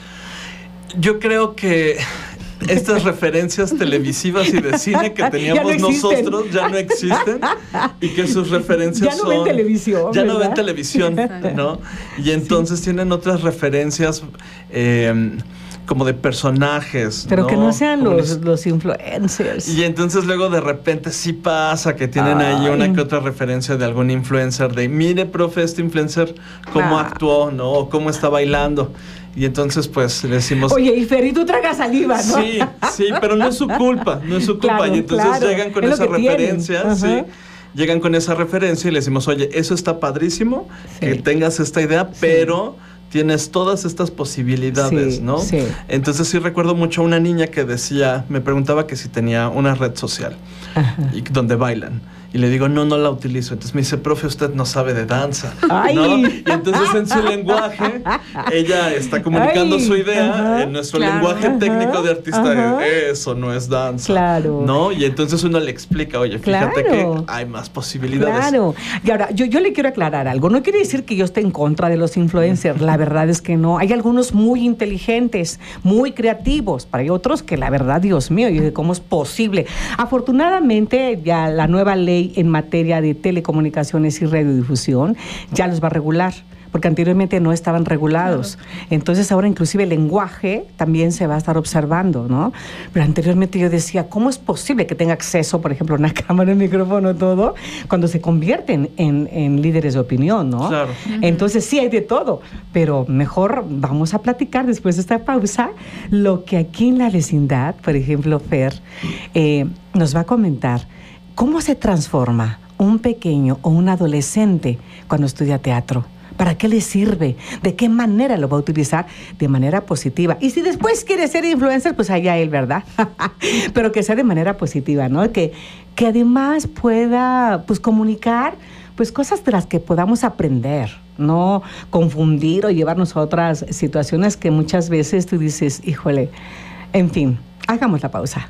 Speaker 5: Yo creo que estas referencias televisivas y de cine que teníamos ya no nosotros ya no existen y que sus referencias
Speaker 3: ya no
Speaker 5: son...
Speaker 3: ven televisión,
Speaker 5: Ya
Speaker 3: ¿verdad?
Speaker 5: no ven televisión, ¿no? Y entonces sí. tienen otras referencias eh, como de personajes,
Speaker 3: pero
Speaker 5: ¿no?
Speaker 3: que no sean los, los influencers.
Speaker 5: Y entonces luego de repente sí pasa que tienen Ay. ahí una que otra referencia de algún influencer de, mire, profe, este influencer cómo ah. actuó, ¿no? O cómo está bailando. Y entonces, pues, le decimos...
Speaker 3: Oye, y Fer, y tú tragas saliva, ¿no?
Speaker 5: Sí, sí, pero no es su culpa, no es su culpa.
Speaker 3: Claro,
Speaker 5: y entonces
Speaker 3: claro.
Speaker 5: llegan con
Speaker 3: es
Speaker 5: esa referencia, sí. Llegan con esa referencia y le decimos, oye, eso está padrísimo, sí. que tengas esta idea, sí. pero tienes todas estas posibilidades, sí, ¿no?
Speaker 3: Sí.
Speaker 5: Entonces sí recuerdo mucho a una niña que decía, me preguntaba que si tenía una red social y donde bailan. Y le digo, no, no la utilizo. Entonces me dice, profe, usted no sabe de danza,
Speaker 3: Ay.
Speaker 5: ¿no? Y entonces en su lenguaje, ella está comunicando Ay. su idea ajá, en nuestro claro, lenguaje ajá, técnico de artista. Ajá. Eso no es danza,
Speaker 3: claro.
Speaker 5: ¿no? Y entonces uno le explica, oye, fíjate
Speaker 3: claro.
Speaker 5: que hay más posibilidades.
Speaker 3: Claro. Y ahora, yo, yo le quiero aclarar algo. No quiere decir que yo esté en contra de los influencers. La verdad es que no. Hay algunos muy inteligentes, muy creativos. Para otros que la verdad, Dios mío, y cómo es posible. Afortunadamente, ya la nueva ley en materia de telecomunicaciones y radiodifusión ya los va a regular, porque anteriormente no estaban regulados. Claro. Entonces ahora inclusive el lenguaje también se va a estar observando, ¿no? Pero anteriormente yo decía, ¿cómo es posible que tenga acceso, por ejemplo, a una cámara, un micrófono, todo, cuando se convierten en, en líderes de opinión, ¿no?
Speaker 5: Claro.
Speaker 3: Uh-huh. Entonces sí hay de todo, pero mejor vamos a platicar después de esta pausa lo que aquí en la vecindad, por ejemplo, Fer, eh, nos va a comentar cómo se transforma un pequeño o un adolescente cuando estudia teatro. ¿Para qué le sirve? ¿De qué manera lo va a utilizar? De manera positiva. Y si después quiere ser influencer, pues allá él, ¿verdad? Pero que sea de manera positiva, ¿no? Que, que además pueda, pues, comunicar, pues, cosas de las que podamos aprender, no confundir o llevarnos a otras situaciones que muchas veces tú dices, híjole, en fin, hagamos la pausa.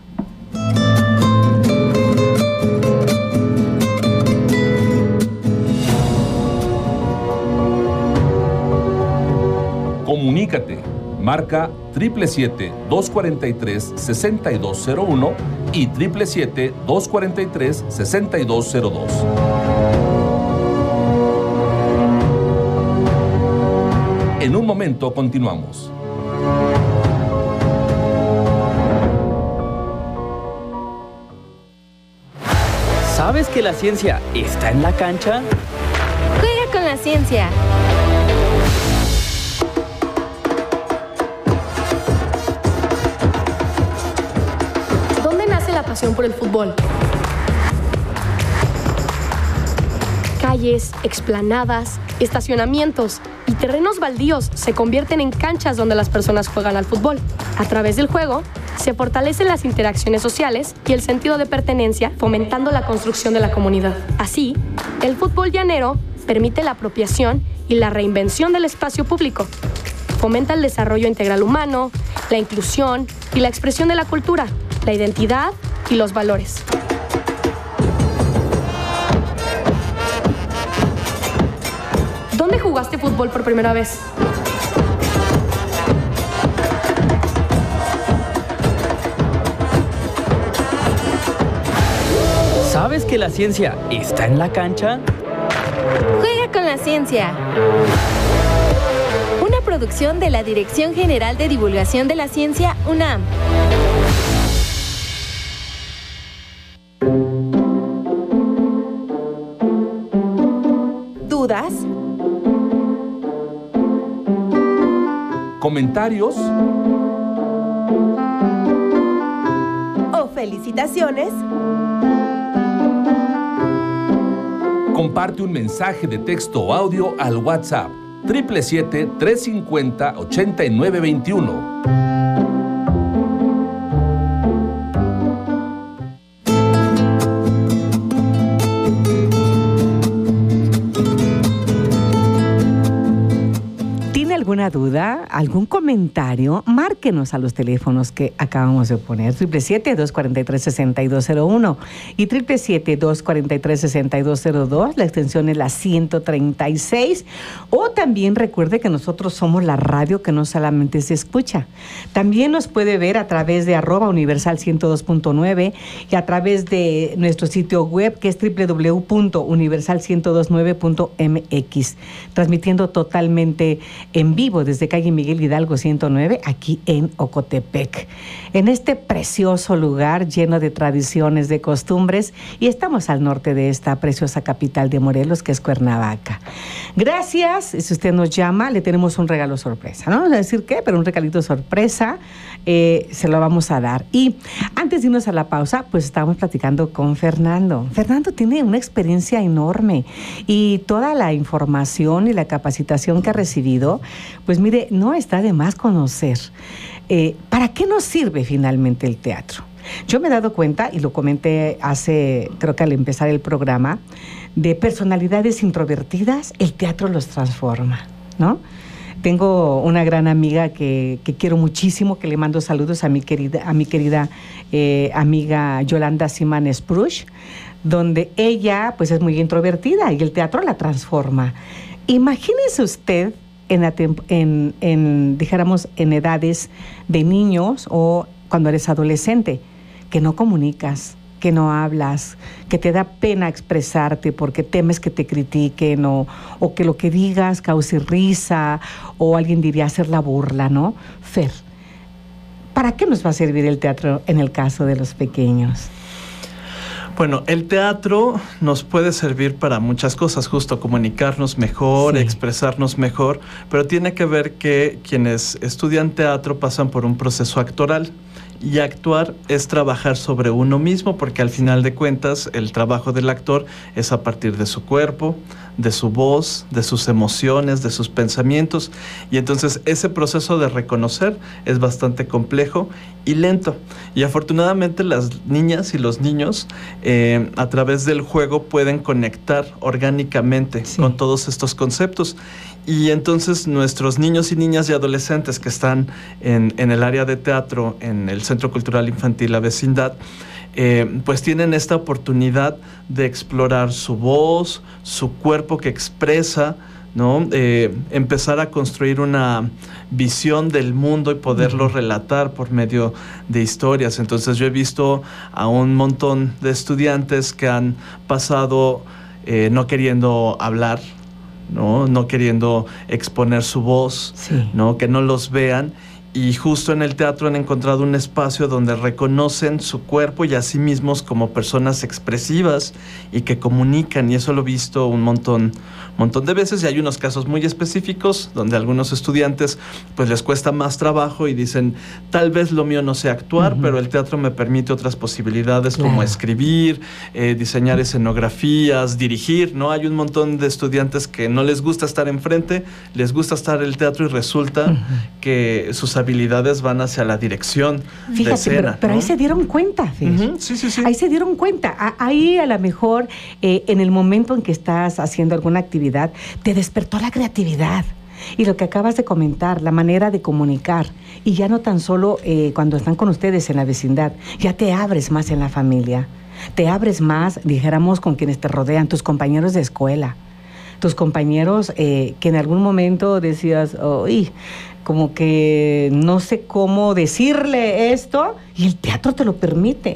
Speaker 1: Comunícate, marca siete siete siete, dos cuatro tres, seis dos cero uno y siete siete siete, dos cuatro tres, seis dos cero dos. En un momento continuamos.
Speaker 12: ¿Sabes que la ciencia está en la cancha?
Speaker 13: Juega con la ciencia. Pasión por el fútbol. Calles, explanadas, estacionamientos y terrenos baldíos se convierten en canchas donde las personas juegan al fútbol. A través del juego, se fortalecen las interacciones sociales y el sentido de pertenencia, fomentando la construcción de la comunidad. Así, el fútbol llanero permite la apropiación y la reinvención del espacio público. Fomenta el desarrollo integral humano, la inclusión y la expresión de la cultura, la identidad y los valores. ¿Dónde jugaste fútbol por primera vez?
Speaker 12: ¿Sabes que la ciencia está en la cancha?
Speaker 13: Juega con la ciencia. Una producción de la Dirección General de Divulgación de la Ciencia, UNAM.
Speaker 2: ¿Dudas?
Speaker 1: comentarios
Speaker 2: o felicitaciones,
Speaker 1: comparte un mensaje de texto o audio al WhatsApp siete siete siete, tres cinco cero, ocho nueve dos uno.
Speaker 3: ¿Alguna duda? ¿Algún comentario? Márquenos a los teléfonos que acabamos de poner. siete siete siete, dos cuatro tres, seis dos cero uno y siete siete siete, dos cuatro tres, seis dos cero dos. La extensión es la ciento treinta y seis. O también recuerde que nosotros somos la radio que no solamente se escucha. También nos puede ver a través de arroba universal ciento dos punto nueve y a través de nuestro sitio web que es doble u doble u doble u punto universal ciento veintinueve punto m x. Transmitiendo totalmente en vivo desde calle Miguel Hidalgo ciento nueve, aquí en Ocotepec, en este precioso lugar lleno de tradiciones, de costumbres, y estamos al norte de esta preciosa capital de Morelos, que es Cuernavaca. Gracias. Si usted nos llama, le tenemos un regalo sorpresa, no vamos a decir qué, pero un regalito sorpresa eh, se lo vamos a dar. Y antes de irnos a la pausa, pues estábamos platicando con Fernando. Fernando tiene una experiencia enorme y toda la información y la capacitación que ha recibido, pues mire, no está de más conocer. Eh, ¿Para qué nos sirve finalmente el teatro? Yo me he dado cuenta, y lo comenté hace, creo que al empezar el programa, de personalidades introvertidas, el teatro los transforma, ¿no? Tengo una gran amiga que, que quiero muchísimo, que le mando saludos a mi querida, a mi querida eh, amiga Yolanda Simán Sprush, donde ella pues es muy introvertida y el teatro la transforma. Imagínese usted en, la, en, en, dijéramos, en edades de niños o cuando eres adolescente, que no comunicas, que no hablas, que te da pena expresarte porque temes que te critiquen o, o que lo que digas cause risa o alguien diría hacer la burla, ¿no? Fer, ¿para qué nos va a servir el teatro en el caso de los pequeños?
Speaker 5: Bueno, el teatro nos puede servir para muchas cosas, justo comunicarnos mejor, sí. expresarnos mejor, pero tiene que ver que quienes estudian teatro pasan por un proceso actoral. Y actuar es trabajar sobre uno mismo, porque al final de cuentas el trabajo del actor es a partir de su cuerpo, de su voz, de sus emociones, de sus pensamientos. Y entonces ese proceso de reconocer es bastante complejo y lento. Y afortunadamente las niñas y los niños eh, a través del juego pueden conectar orgánicamente sí. con todos estos conceptos. Y entonces nuestros niños y niñas y adolescentes que están en, en el área de teatro, en el Centro Cultural Infantil La Vecindad, eh, pues tienen esta oportunidad de explorar su voz, su cuerpo que expresa, ¿no? Eh, empezar a construir una visión del mundo y poderlo relatar por medio de historias. Entonces yo he visto a un montón de estudiantes que han pasado eh, no queriendo hablar, ¿no? no queriendo exponer su voz, sí. ¿no? que no los vean, y justo en el teatro han encontrado un espacio donde reconocen su cuerpo y a sí mismos como personas expresivas y que comunican, y eso lo he visto un montón, montón de veces. Y hay unos casos muy específicos donde a algunos estudiantes pues les cuesta más trabajo y dicen, tal vez lo mío no sea actuar, uh-huh. pero el teatro me permite otras posibilidades, claro. como escribir, eh, diseñar escenografías, dirigir, ¿no? Hay un montón de estudiantes que no les gusta estar enfrente, les gusta estar en el teatro y resulta uh-huh. que sus habilidades van hacia la dirección Fíjate, de escena.
Speaker 3: Pero, pero
Speaker 5: ¿no?
Speaker 3: ahí se dieron cuenta,
Speaker 5: uh-huh. sí, sí, sí.
Speaker 3: Ahí se dieron cuenta. Ahí a lo mejor eh, en el momento en que estás haciendo alguna actividad, te despertó la creatividad. Y lo que acabas de comentar, la manera de comunicar. Y ya no tan solo eh, cuando están con ustedes en la vecindad, ya te abres más en la familia. Te abres más, dijéramos, con quienes te rodean, tus compañeros de escuela. Tus compañeros eh, que en algún momento decías, uy, como que no sé cómo decirle esto, y el teatro te lo permite,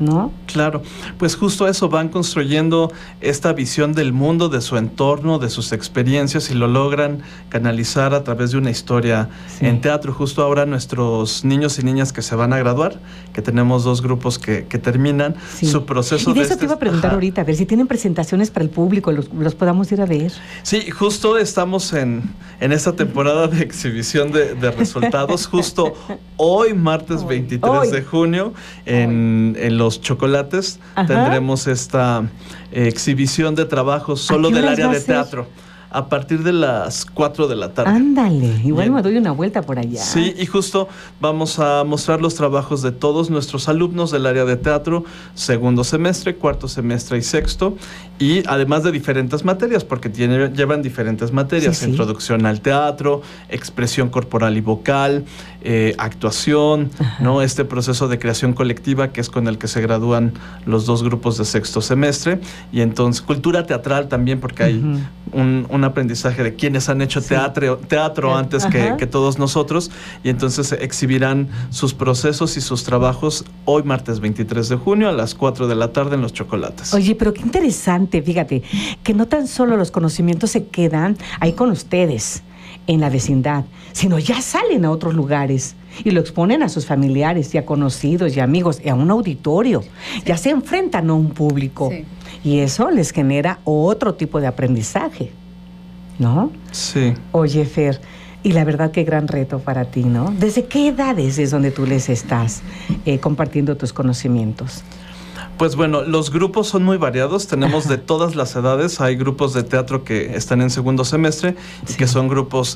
Speaker 3: ¿no?
Speaker 5: Claro, pues justo eso, van construyendo esta visión del mundo, de su entorno, de sus experiencias y lo logran canalizar a través de una historia sí. en teatro. Justo ahora nuestros niños y niñas que se van a graduar, que tenemos dos grupos que, que terminan sí. su proceso.
Speaker 3: Y de, de eso
Speaker 5: este,
Speaker 3: te iba a preguntar ajá. ahorita, a ver si tienen presentaciones para el público, los, los podamos ir a ver.
Speaker 5: Sí, justo estamos en, en esta temporada de exhibición de, de resultados, justo hoy, martes veintitrés hoy. de junio, en, en Los Chocolates, ajá. tendremos esta eh, exhibición de trabajos solo del área de teatro. A partir de las cuatro de la tarde.
Speaker 3: Ándale, igual me doy una vuelta por allá.
Speaker 5: Sí, y justo vamos a mostrar los trabajos de todos nuestros alumnos del área de teatro, segundo semestre, cuarto semestre y sexto, y además de diferentes materias, porque tiene, llevan diferentes materias, sí, sí. introducción al teatro, expresión corporal y vocal, eh, actuación, ajá. ¿no? Este proceso de creación colectiva que es con el que se gradúan los dos grupos de sexto semestre, y entonces cultura teatral también, porque hay uh-huh. un, un aprendizaje de quienes han hecho teatro, sí. teatro antes que, que todos nosotros, y entonces exhibirán sus procesos y sus trabajos hoy martes veintitrés de junio a las cuatro de la tarde en Los Chocolates.
Speaker 3: Oye, pero qué interesante, fíjate, que no tan solo los conocimientos se quedan ahí con ustedes en la vecindad, sino ya salen a otros lugares y lo exponen a sus familiares y a conocidos y amigos y a un auditorio, sí. ya se enfrentan a un público sí. y eso les genera otro tipo de aprendizaje, ¿no?
Speaker 5: Sí.
Speaker 3: Oye, Fer, y la verdad qué gran reto para ti, ¿no? ¿Desde qué edades es donde tú les estás eh, compartiendo tus conocimientos?
Speaker 5: Pues bueno, los grupos son muy variados, tenemos Ajá. de todas las edades, hay grupos de teatro que están en segundo semestre sí. y que son grupos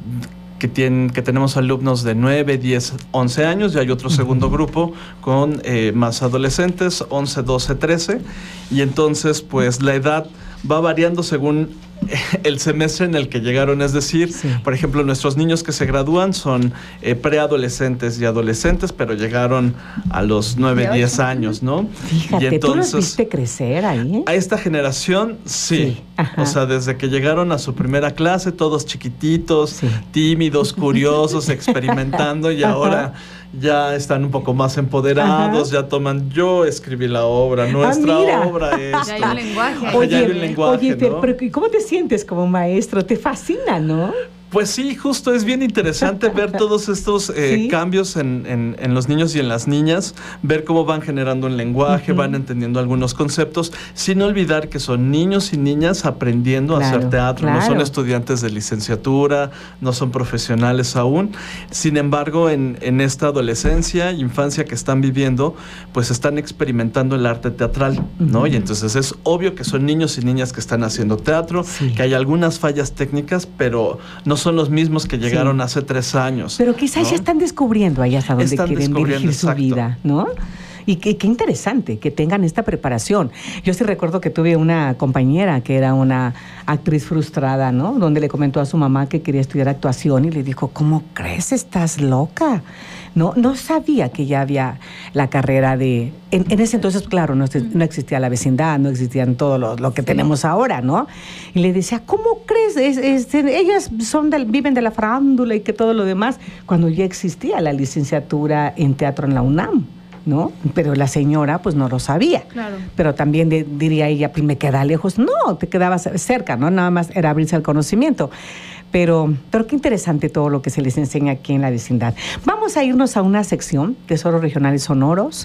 Speaker 5: que tienen, que tenemos alumnos de nueve, diez, once años, y hay otro segundo uh-huh. grupo con eh, más adolescentes, once, doce, trece, y entonces pues la edad va variando según el semestre en el que llegaron, es decir, sí. por ejemplo, nuestros niños que se gradúan son eh, preadolescentes y adolescentes, pero llegaron a los nueve, diez años, ¿no?
Speaker 3: Fíjate, y entonces, ¿tú los viste crecer ahí?
Speaker 5: A esta generación, sí. sí. O sea, desde que llegaron a su primera clase, todos chiquititos, sí. tímidos, curiosos, experimentando, y ahora ya están un poco más empoderados, Ajá. ya toman, yo escribí la obra, nuestra
Speaker 3: ah,
Speaker 5: obra es...
Speaker 4: Ya hay un lenguaje.
Speaker 3: Oye,
Speaker 5: ya hay un lenguaje,
Speaker 3: oye,
Speaker 5: ¿no?
Speaker 3: pero ¿cómo te sientes como maestro? Te fascina, ¿no?
Speaker 5: Pues sí, justo es bien interesante ver todos estos eh, ¿Sí? cambios en, en, en los niños y en las niñas, ver cómo van generando un lenguaje, uh-huh. van entendiendo algunos conceptos, sin olvidar que son niños y niñas aprendiendo claro, a hacer teatro, claro. no son estudiantes de licenciatura, no son profesionales aún. Sin embargo, en, en esta adolescencia, infancia que están viviendo, pues están experimentando el arte teatral, ¿no? Uh-huh. Y entonces es obvio que son niños y niñas que están haciendo teatro, sí. que hay algunas fallas técnicas, pero no son los mismos que llegaron sí. hace tres años.
Speaker 3: Pero quizás ¿no? ya están descubriendo ahí hasta dónde quieren dirigir
Speaker 5: exacto.
Speaker 3: su vida, ¿no? Y qué, qué interesante que tengan esta preparación. Yo sí recuerdo que tuve una compañera que era una actriz frustrada, ¿no? Donde le comentó a su mamá que quería estudiar actuación y le dijo, ¿cómo crees? ¿Estás loca? No, no sabía que ya había la carrera de... En, en ese entonces, claro, no, no existía la vecindad, no existían todo lo, lo que sí. tenemos ahora, ¿no? Y le decía, ¿cómo crees? Es, es, ellas son del, viven de la farándula y que todo lo demás, cuando ya existía la licenciatura en teatro en la UNAM, ¿no? Pero la señora pues no lo sabía.
Speaker 4: Claro.
Speaker 3: Pero también de, diría ella, me queda lejos. No, te quedabas cerca, ¿no? Nada más era abrirse al conocimiento. Pero, pero qué interesante todo lo que se les enseña aquí en la vecindad. Vamos a irnos a una sección, Tesoros Regionales Sonoros,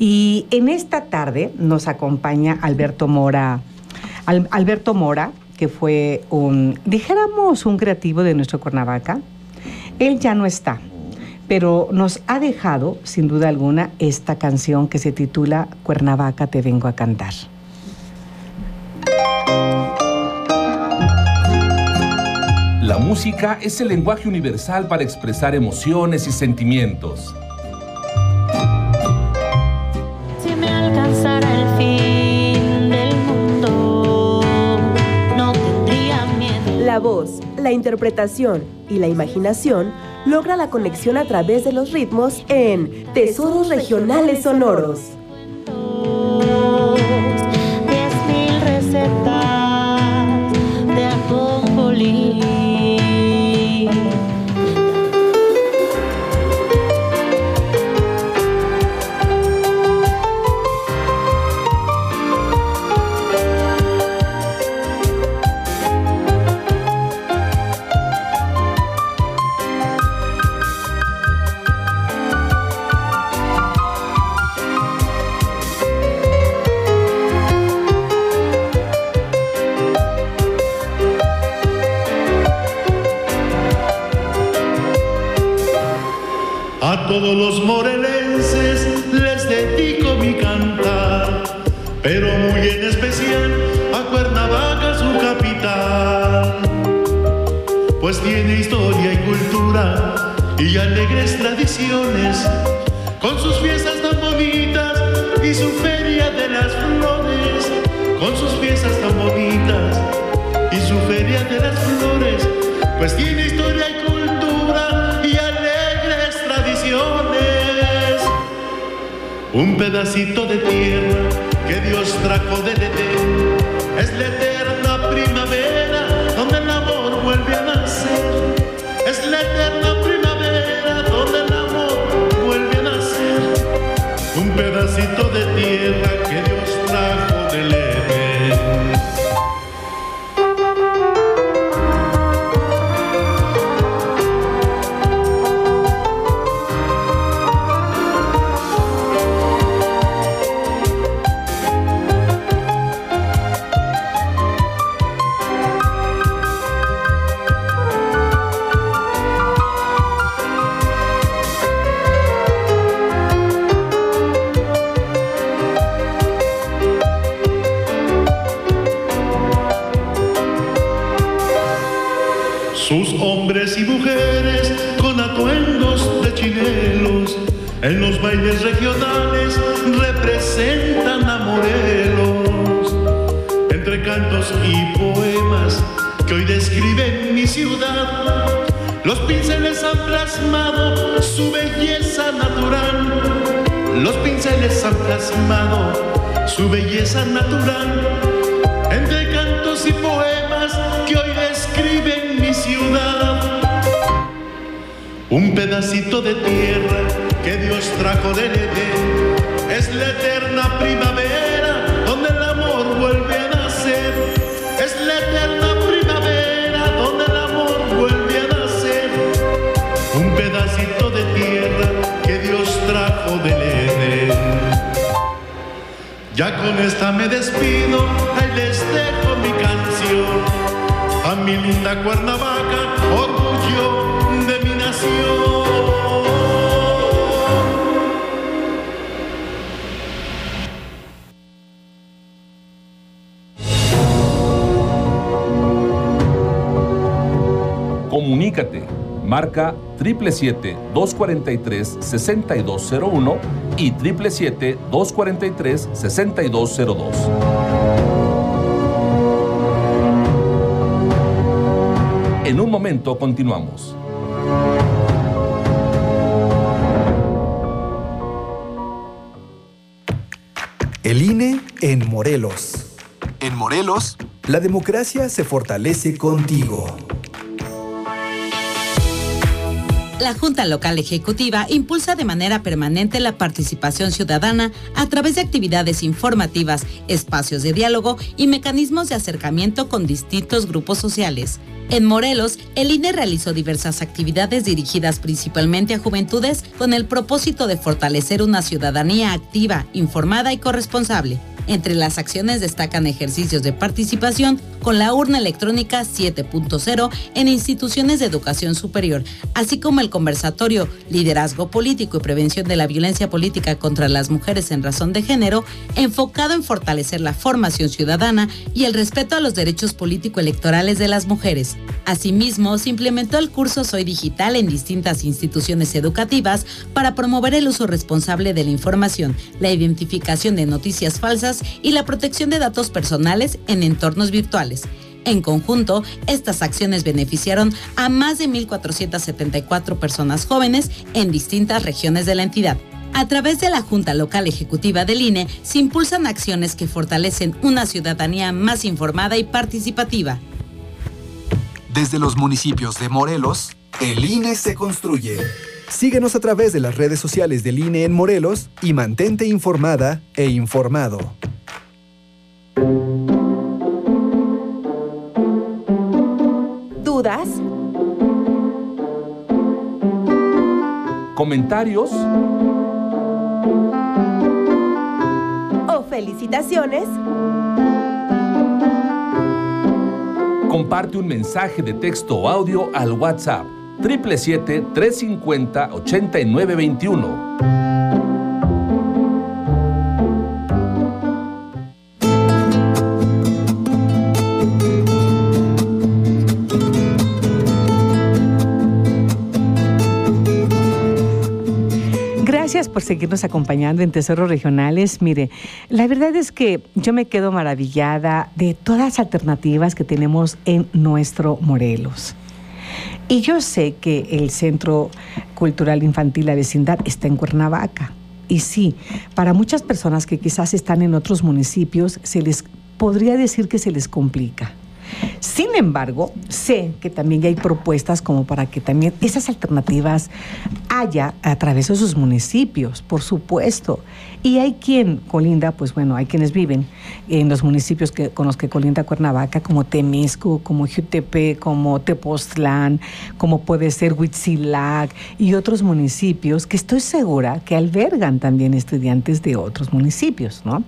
Speaker 3: y en esta tarde nos acompaña Alberto Mora, Al, Alberto Mora, que fue un, dijéramos, un creativo de nuestro Cuernavaca. Él ya no está, pero nos ha dejado, sin duda alguna, esta canción que se titula Cuernavaca te vengo a cantar.
Speaker 1: La música es el lenguaje universal para expresar emociones y sentimientos.
Speaker 14: Si me alcanzara el fin del mundo, no tendría miedo.
Speaker 2: La voz, la interpretación y la imaginación logra la conexión a través de los ritmos en Tesoros Regionales Sonoros.
Speaker 14: Diez mil recetas de ajonjolí.
Speaker 15: A todos los morelenses les dedico mi cantar, pero muy en especial a Cuernavaca, su capital, pues tiene historia y cultura y alegres tradiciones, con sus fiestas tan bonitas y su feria de las flores, con sus fiestas tan bonitas y su feria de las flores, pues tiene historia y cultura y alegres tradiciones. Un pedacito de tierra que Dios trajo del Edén es la eterna primavera donde el amor vuelve a nacer. Es la eterna primavera donde el amor vuelve a nacer. Un pedacito de tierra que Dios trajo del Edén. Sus hombres y mujeres con atuendos de chinelos en los bailes regionales representan a Morelos. Entre cantos y poemas que hoy describen mi ciudad, los pinceles han plasmado su belleza natural. Los pinceles han plasmado su belleza natural. Entre cantos y poemas que hoy describen mi ciudad. Un pedacito de tierra que Dios trajo del Edén es la eterna primavera donde el amor vuelve a nacer. Es la eterna primavera donde el amor vuelve a nacer. Un pedacito de tierra que Dios trajo del Edén. Ya con esta me despido, ahí les dejo mi canción. A mi linda Cuernavaca, orgullo de mi nación.
Speaker 1: Comunícate. Marca siete siete siete, dos cuatro tres, seis dos cero uno y siete siete siete, dos cuatro tres, seis dos cero dos. En un momento continuamos.
Speaker 16: El I N E en Morelos. En Morelos, la democracia se fortalece contigo.
Speaker 17: La Junta Local Ejecutiva impulsa de manera permanente la participación ciudadana a través de actividades informativas, espacios de diálogo y mecanismos de acercamiento con distintos grupos sociales. En Morelos, el I N E realizó diversas actividades dirigidas principalmente a juventudes con el propósito de fortalecer una ciudadanía activa, informada y corresponsable. Entre las acciones destacan ejercicios de participación con la urna electrónica siete punto cero en instituciones de educación superior, así como el conversatorio Liderazgo Político y Prevención de la Violencia Política contra las Mujeres en Razón de Género, enfocado en fortalecer la formación ciudadana y el respeto a los derechos político-electorales de las mujeres. Asimismo, se implementó el curso Soy Digital en distintas instituciones educativas para promover el uso responsable de la información, la identificación de noticias falsas y la protección de datos personales en entornos virtuales. En conjunto, estas acciones beneficiaron a más de mil cuatrocientas setenta y cuatro personas jóvenes en distintas regiones de la entidad. A través de la Junta Local Ejecutiva del I N E se impulsan acciones que fortalecen una ciudadanía más informada y participativa.
Speaker 16: Desde los municipios de Morelos, el I N E se construye. Síguenos a través de las redes sociales del I N E en Morelos y mantente informada e informado.
Speaker 2: ¿Dudas?
Speaker 1: ¿Comentarios?
Speaker 2: ¿O felicitaciones?
Speaker 1: Comparte un mensaje de texto o audio al WhatsApp siete siete siete, tres cinco cero, ocho nueve dos uno.
Speaker 3: Gracias por seguirnos acompañando en Tesoros Regionales. Mire, la verdad es que yo me quedo maravillada de todas las alternativas que tenemos en nuestro Morelos. Y yo sé que el Centro Cultural Infantil La Vecindad está en Cuernavaca. Y sí, para muchas personas que quizás están en otros municipios, se les podría decir que se les complica. Sin embargo, sé que también ya hay propuestas como para que también esas alternativas haya a través de sus municipios, por supuesto. Y hay quien colinda, pues bueno, hay quienes viven en los municipios que, con los que colinda Cuernavaca, como Temisco, como Jutepec, como Tepoztlán, como puede ser Huitzilac y otros municipios que estoy segura que albergan también estudiantes de otros municipios, ¿no?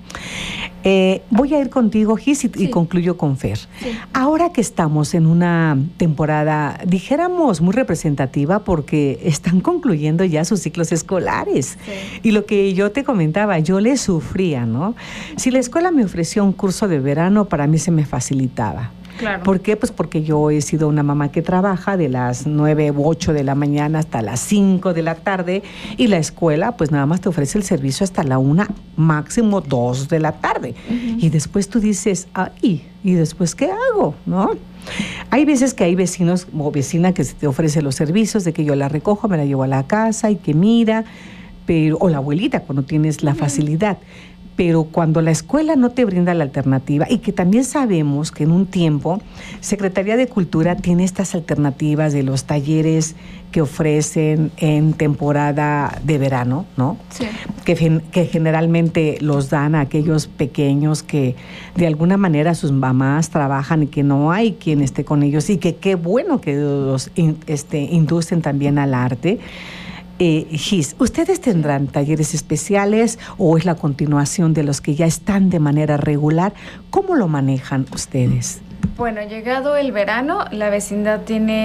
Speaker 3: Eh, voy a ir contigo, Gis, y, sí. y concluyo con Fer. Sí. Ahora que estamos en una temporada, dijéramos, muy representativa porque están concluyendo ya sus ciclos escolares. Sí. Y lo que yo te comentaba, yo le sufría, ¿no? Si la escuela me ofreció un curso de verano, para mí se me facilitaba. Claro. ¿Por qué? Pues porque yo he sido una mamá que trabaja de las nueve u ocho de la mañana hasta las cinco de la tarde y la escuela pues nada más te ofrece el servicio hasta la una, máximo dos de la tarde. Uh-huh. Y después tú dices, ay, ¿y después qué hago? ¿No? Hay veces que hay vecinos o vecina que se te ofrece los servicios de que yo la recojo, me la llevo a la casa y que mira, pero, o la abuelita cuando tienes la uh-huh. facilidad. Pero cuando la escuela no te brinda la alternativa, y que también sabemos que en un tiempo Secretaría de Cultura tiene estas alternativas de los talleres que ofrecen en temporada de verano, ¿no? Sí. Que, que generalmente los dan a aquellos pequeños que de alguna manera sus mamás trabajan y que no hay quien esté con ellos, y que qué bueno que los este, inducen también al arte. Eh, Gis, ¿ustedes tendrán talleres especiales o es la continuación de los que ya están de manera regular? ¿Cómo lo manejan ustedes?
Speaker 4: Bueno, llegado el verano, la vecindad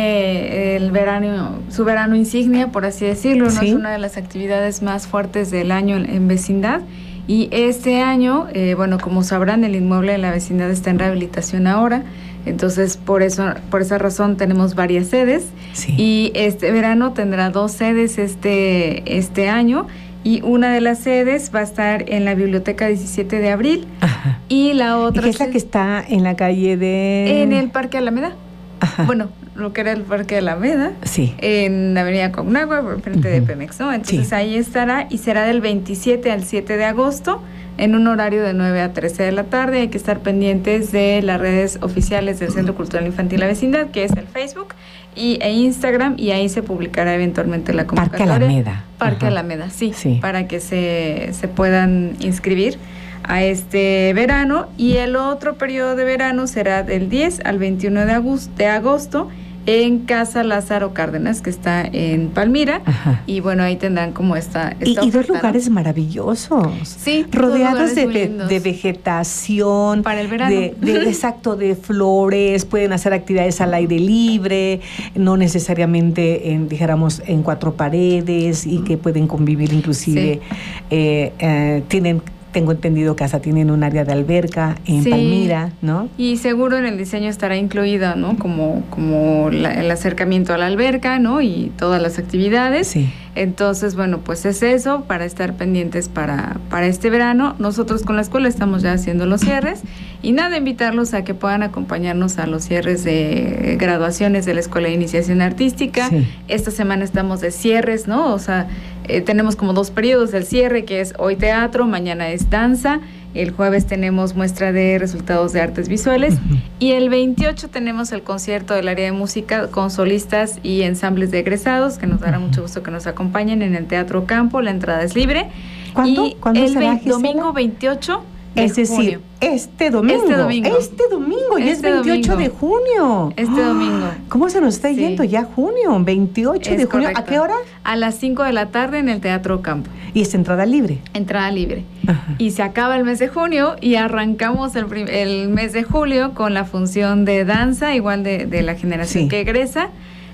Speaker 4: tiene el verano, su verano insignia, por así decirlo, ¿no? ¿Sí? Es una de las actividades más fuertes del año en vecindad. Y este año, eh, bueno, como sabrán, el inmueble de la vecindad está en rehabilitación ahora. Entonces, por eso, por esa razón tenemos varias sedes. Sí. Y este verano tendrá dos sedes este, este año. Y una de las sedes va a estar en la Biblioteca diecisiete de abril. Ajá. Y la otra...
Speaker 3: ¿Y qué es la que está en la calle de...?
Speaker 4: En el Parque Alameda. Ajá. Bueno, lo que era el Parque Alameda. Sí. En la Avenida Conagua, frente uh-huh. de Pemex, ¿no? Entonces sí. ahí estará y será del veintisiete al siete de agosto. En un horario de nueve a trece de la tarde. Hay que estar pendientes de las redes oficiales del Centro Cultural Infantil La Vecindad, que es el Facebook y, e Instagram, y ahí se publicará eventualmente la convocatoria.
Speaker 3: Parque Alameda.
Speaker 4: Parque Ajá. Alameda, sí, sí, para que se, se puedan inscribir a este verano. Y el otro periodo de verano será del diez al veintiuno de agosto, de agosto en Casa Lázaro Cárdenas, que está en Palmira. Ajá. Y bueno, ahí tendrán como esta, esta
Speaker 3: y,
Speaker 4: oferta,
Speaker 3: y dos lugares, ¿no? maravillosos.
Speaker 4: Sí,
Speaker 3: rodeados de, de vegetación.
Speaker 4: Para el verano.
Speaker 3: De, de, exacto, de flores, pueden hacer actividades al aire libre, no necesariamente, en, dijéramos, en cuatro paredes, y que pueden convivir inclusive. Sí. Eh, eh, tienen... Tengo entendido que hasta tienen un área de alberca en sí. Palmira, ¿no?
Speaker 4: Y seguro en el diseño estará incluida, ¿no? Como, como la, el acercamiento a la alberca, ¿no? Y todas las actividades. Sí. Entonces, bueno, pues es eso, para estar pendientes para, para este verano. Nosotros con la escuela estamos ya haciendo los cierres. Y nada, invitarlos a que puedan acompañarnos a los cierres de graduaciones de la Escuela de Iniciación Artística. Sí. Esta semana estamos de cierres, ¿no? O sea, eh, tenemos como dos periodos del cierre, que es hoy teatro, mañana es danza. El jueves tenemos muestra de resultados de artes visuales. Uh-huh. Y el veintiocho tenemos el concierto del área de música con solistas y ensambles de egresados, que nos dará uh-huh. mucho gusto que nos acompañen en el Teatro Campo. La entrada es libre.
Speaker 3: ¿Cuándo?
Speaker 4: Y
Speaker 3: ¿Cuándo
Speaker 4: el
Speaker 3: será,
Speaker 4: ve- domingo veintiocho de
Speaker 3: Es decir,
Speaker 4: junio.
Speaker 3: este domingo.
Speaker 4: Este domingo.
Speaker 3: Este domingo, ya
Speaker 4: Este
Speaker 3: es veintiocho
Speaker 4: domingo.
Speaker 3: de junio.
Speaker 4: Este
Speaker 3: ¡Ah!
Speaker 4: domingo.
Speaker 3: ¿Cómo se nos está
Speaker 4: Sí.
Speaker 3: yendo ya junio? veintiocho
Speaker 4: Es
Speaker 3: de junio.
Speaker 4: correcto.
Speaker 3: ¿A qué hora?
Speaker 4: A las cinco de la tarde en el Teatro Campo.
Speaker 3: Y es entrada libre.
Speaker 4: Entrada libre. Ajá. Y se acaba el mes de junio y arrancamos el, prim- el mes de julio con la función de danza, igual de, de la generación
Speaker 3: Sí.
Speaker 4: que egresa.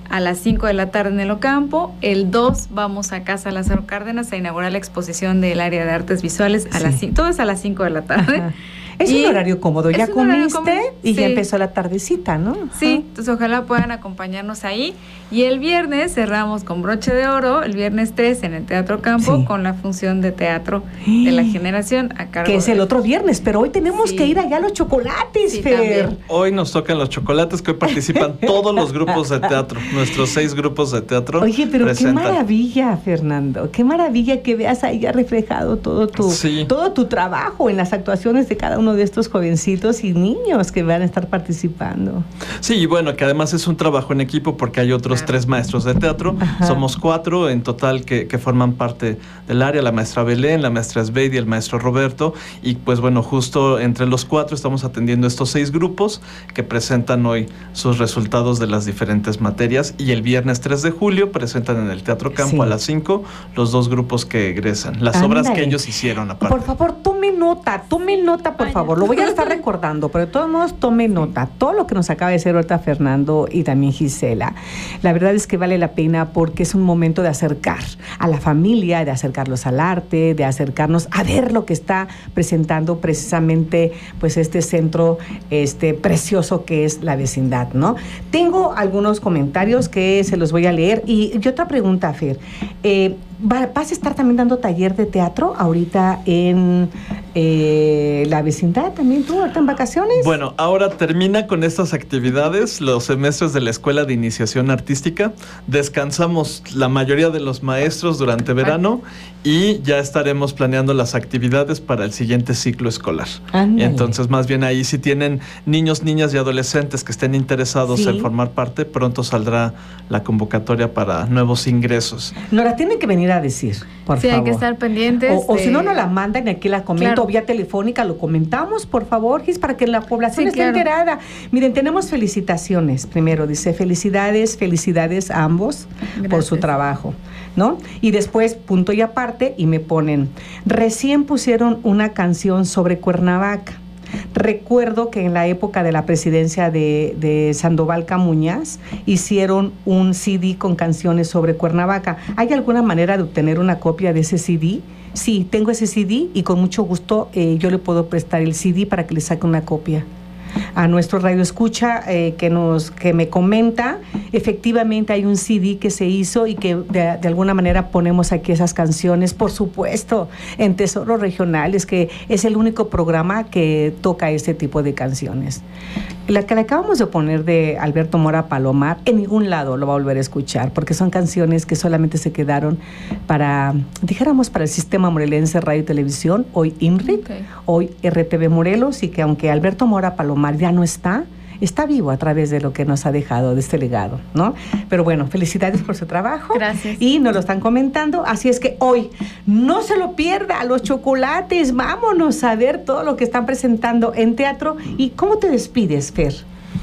Speaker 4: a las cinco de la tarde en el Ocampo. El dos vamos a Casa Lázaro Cárdenas a inaugurar la exposición del área de artes visuales. A sí. las cinco, todo es a las cinco de la tarde.
Speaker 3: Ajá. Es y un horario cómodo, ya comiste cómodo. y sí. ya empezó la tardecita, ¿no?
Speaker 4: Sí, uh-huh. entonces ojalá puedan acompañarnos ahí. Y el viernes cerramos con broche de oro, el viernes tres en el Teatro Campo, sí. con la función de teatro de la generación a cargo
Speaker 3: que es
Speaker 4: de...
Speaker 3: el otro viernes, pero hoy tenemos sí. que ir allá a los chocolates, sí, Fer. También.
Speaker 5: Hoy nos tocan los chocolates, que hoy participan todos los grupos de teatro, nuestros seis grupos de teatro.
Speaker 3: Oye, pero
Speaker 5: presentan.
Speaker 3: Qué maravilla, Fernando, qué maravilla que veas ahí ya reflejado todo tu, sí. todo tu trabajo en las actuaciones de cada uno de estos jovencitos y niños que van a estar participando.
Speaker 5: Sí, y bueno, que además es un trabajo en equipo porque hay otros tres maestros de teatro. Ajá. Somos cuatro en total que, que forman parte del área, la maestra Belén, la maestra Sveidi y el maestro Roberto. Y pues bueno, justo entre los cuatro estamos atendiendo estos seis grupos que presentan hoy sus resultados de las diferentes materias. Y el viernes tres de julio presentan en el Teatro Campo sí. a las cinco los dos grupos que egresan, las Ándale. obras que ellos hicieron aparte.
Speaker 3: Por favor, tome nota, tome nota, por Ay, favor. Lo voy a estar recordando, pero de todos modos tome nota. Todo lo que nos acaba de decir ahorita Fernando y también Gisela, la verdad es que vale la pena porque es un momento de acercar a la familia, de acercarlos al arte, de acercarnos a ver lo que está presentando precisamente pues este centro este precioso que es la vecindad, ¿no? Tengo algunos comentarios que se los voy a leer y, y otra pregunta, Fer. Eh, ¿Vas a estar también dando taller de teatro ahorita en eh, la vecindad también tú, ahorita en vacaciones?
Speaker 5: Bueno, ahora termina con estas actividades los semestres de la Escuela de Iniciación Artística. Descansamos la mayoría de los maestros durante verano y ya estaremos planeando las actividades para el siguiente ciclo escolar. Ándale. Entonces, más bien ahí si tienen niños, niñas y adolescentes que estén interesados sí. en formar parte, pronto saldrá la convocatoria para nuevos ingresos.
Speaker 3: Nora, tienen que venir a decir, por
Speaker 4: sí,
Speaker 3: favor.
Speaker 4: hay que estar pendientes.
Speaker 3: O, o de... si no, nos la mandan y aquí la comento, claro. vía telefónica, lo comentamos, por favor, Gis, para que la población sí, esté claro. enterada. Miren, tenemos felicitaciones. Primero, dice, felicidades, felicidades a ambos Gracias. por su trabajo, ¿no? Y después, punto y aparte, y me ponen, recién pusieron una canción sobre Cuernavaca. Recuerdo que en la época de la presidencia de, de Sandoval Camuñas hicieron un C D con canciones sobre Cuernavaca. ¿Hay alguna manera de obtener una copia de ese C D? Sí, tengo ese C D y con mucho gusto eh, yo le puedo prestar el C D para que le saque una copia. A nuestro radio escucha eh, que nos que me comenta, efectivamente hay un C D que se hizo y que de, de alguna manera ponemos aquí esas canciones, por supuesto, en Tesoros Regionales, que es el único programa que toca ese tipo de canciones. La que le acabamos de poner de Alberto Mora Palomar, en ningún lado lo va a volver a escuchar, porque son canciones que solamente se quedaron para, dijéramos, para el sistema morelense Radio y Televisión, hoy INRIT, okay. hoy R T V Morelos, y que aunque Alberto Mora Palomar ya no está, está vivo a través de lo que nos ha dejado de este legado, ¿no? Pero bueno, felicidades por su trabajo.
Speaker 4: Gracias.
Speaker 3: Y nos lo están comentando, así es que hoy no se lo pierda, los chocolates, vámonos a ver todo lo que están presentando en teatro. ¿Y cómo te despides, Fer?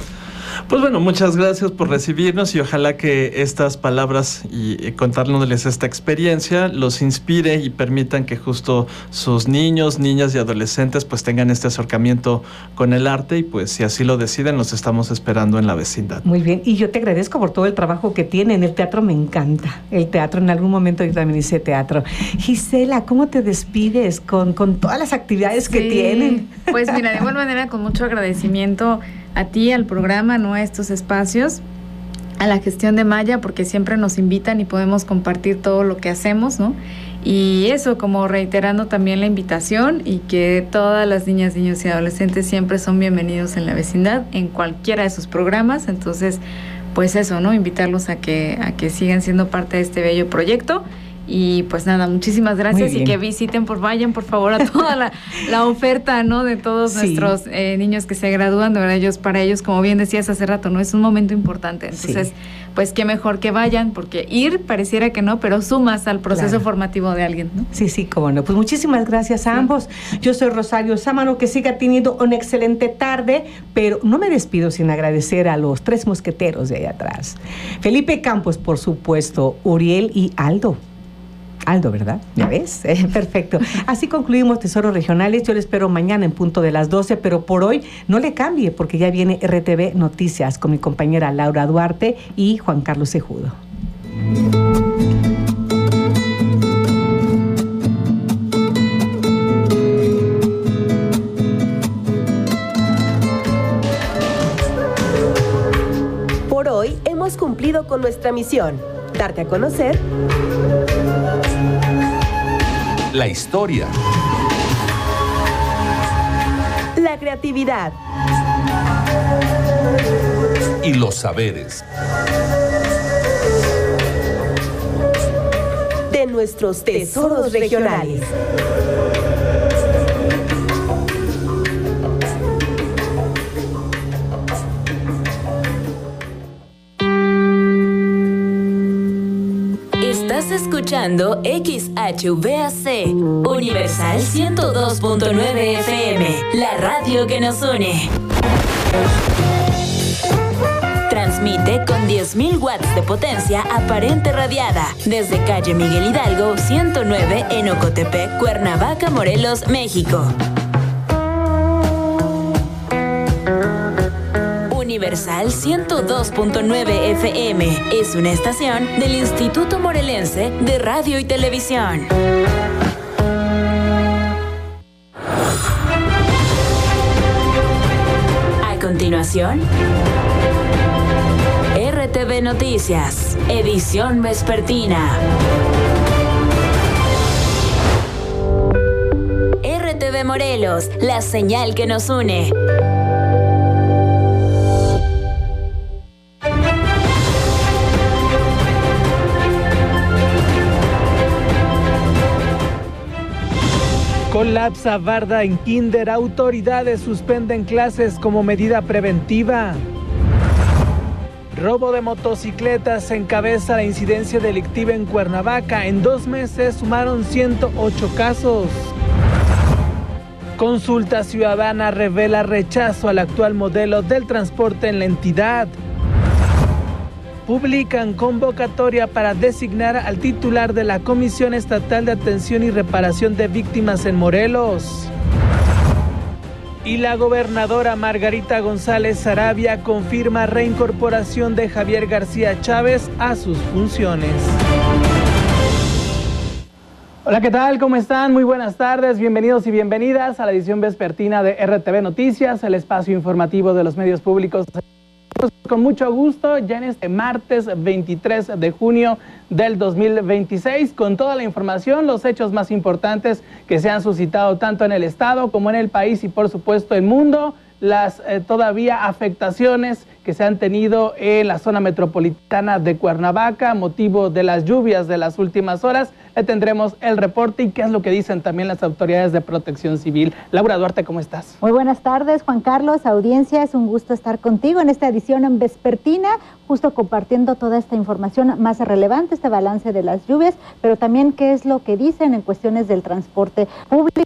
Speaker 5: Pues bueno, muchas gracias por recibirnos y ojalá que estas palabras y, y contándoles esta experiencia los inspire y permitan que justo sus niños, niñas y adolescentes pues tengan este acercamiento con el arte y pues si así lo deciden los estamos esperando en la vecindad.
Speaker 3: Muy bien, y yo te agradezco por todo el trabajo que tienen. El teatro me encanta, el teatro, en algún momento yo también hice teatro. Gisela, ¿cómo te despides con, con todas las actividades sí, que tienen?
Speaker 4: Pues mira, de igual manera con mucho agradecimiento a ti, al programa, ¿no? A estos espacios, a la gestión de Maya, porque siempre nos invitan y podemos compartir todo lo que hacemos, ¿no? Y eso, como reiterando también la invitación y que todas las niñas, niños y adolescentes siempre son bienvenidos en la vecindad, en cualquiera de sus programas. Entonces, pues eso, ¿no? Invitarlos a que, a que sigan siendo parte de este bello proyecto. Y pues nada, muchísimas gracias y que visiten, por vayan por favor a toda la, la oferta, ¿no? De todos sí. nuestros eh, niños que se gradúan, de verdad, ellos, para ellos, como bien decías hace rato, ¿no? Es un momento importante. Entonces, sí. pues qué mejor que vayan, porque ir pareciera que no, pero sumas al proceso claro. formativo de alguien, ¿no?
Speaker 3: Sí, sí, cómo no. Pues muchísimas gracias a sí. ambos. Yo soy Rosario Sámano, que siga teniendo una excelente tarde, pero no me despido sin agradecer a los tres mosqueteros de ahí atrás. Felipe Campos, por supuesto, Uriel y Aldo. Aldo, ¿verdad? ¿Ya ves? Eh, perfecto. Así concluimos Tesoros Regionales. Yo le espero mañana en punto de las doce, pero por hoy no le cambie porque ya viene R T V Noticias con mi compañera Laura Duarte y Juan Carlos Cejudo.
Speaker 2: Por hoy hemos cumplido con nuestra misión, darte a conocer
Speaker 1: la historia,
Speaker 2: la creatividad
Speaker 1: y los saberes
Speaker 2: de nuestros tesoros regionales.
Speaker 11: Estás escuchando X H V A C, Universal ciento dos punto nueve F M, la radio que nos une. Transmite con diez mil watts de potencia aparente radiada desde calle Miguel Hidalgo ciento nueve en Ocotepec, Cuernavaca, Morelos, México. Universal ciento dos punto nueve F M es una estación del Instituto Morelense de Radio y Televisión. A continuación, R T V Noticias, edición vespertina. R T V Morelos, la señal que nos une.
Speaker 18: Colapsa barda en kinder, autoridades suspenden clases como medida preventiva. Robo de motocicletas encabeza la incidencia delictiva en Cuernavaca. En dos meses sumaron ciento ocho casos. Consulta ciudadana revela rechazo al actual modelo del transporte en la entidad. Publican convocatoria para designar al titular de la Comisión Estatal de Atención y Reparación de Víctimas en Morelos. Y la gobernadora Margarita González Sarabia confirma reincorporación de Javier García Chávez a sus funciones. Hola, ¿qué tal? ¿Cómo están? Muy buenas tardes, bienvenidos y bienvenidas a la edición vespertina de R T V Noticias, el espacio informativo de los medios públicos. Con mucho gusto, ya en este martes veintitrés de junio del dos mil veintiséis, con toda la información, los hechos más importantes que se han suscitado tanto en el estado como en el país y por supuesto el mundo, las eh, todavía afectaciones que se han tenido en la zona metropolitana de Cuernavaca, motivo de las lluvias de las últimas horas. Le tendremos el reporte y qué es lo que dicen también las autoridades de protección civil. Laura Duarte, ¿cómo estás?
Speaker 19: Muy buenas tardes, Juan Carlos, audiencia, es un gusto estar contigo en esta edición en vespertina, justo compartiendo toda esta información más relevante, este balance de las lluvias, pero también qué es lo que dicen en cuestiones del transporte público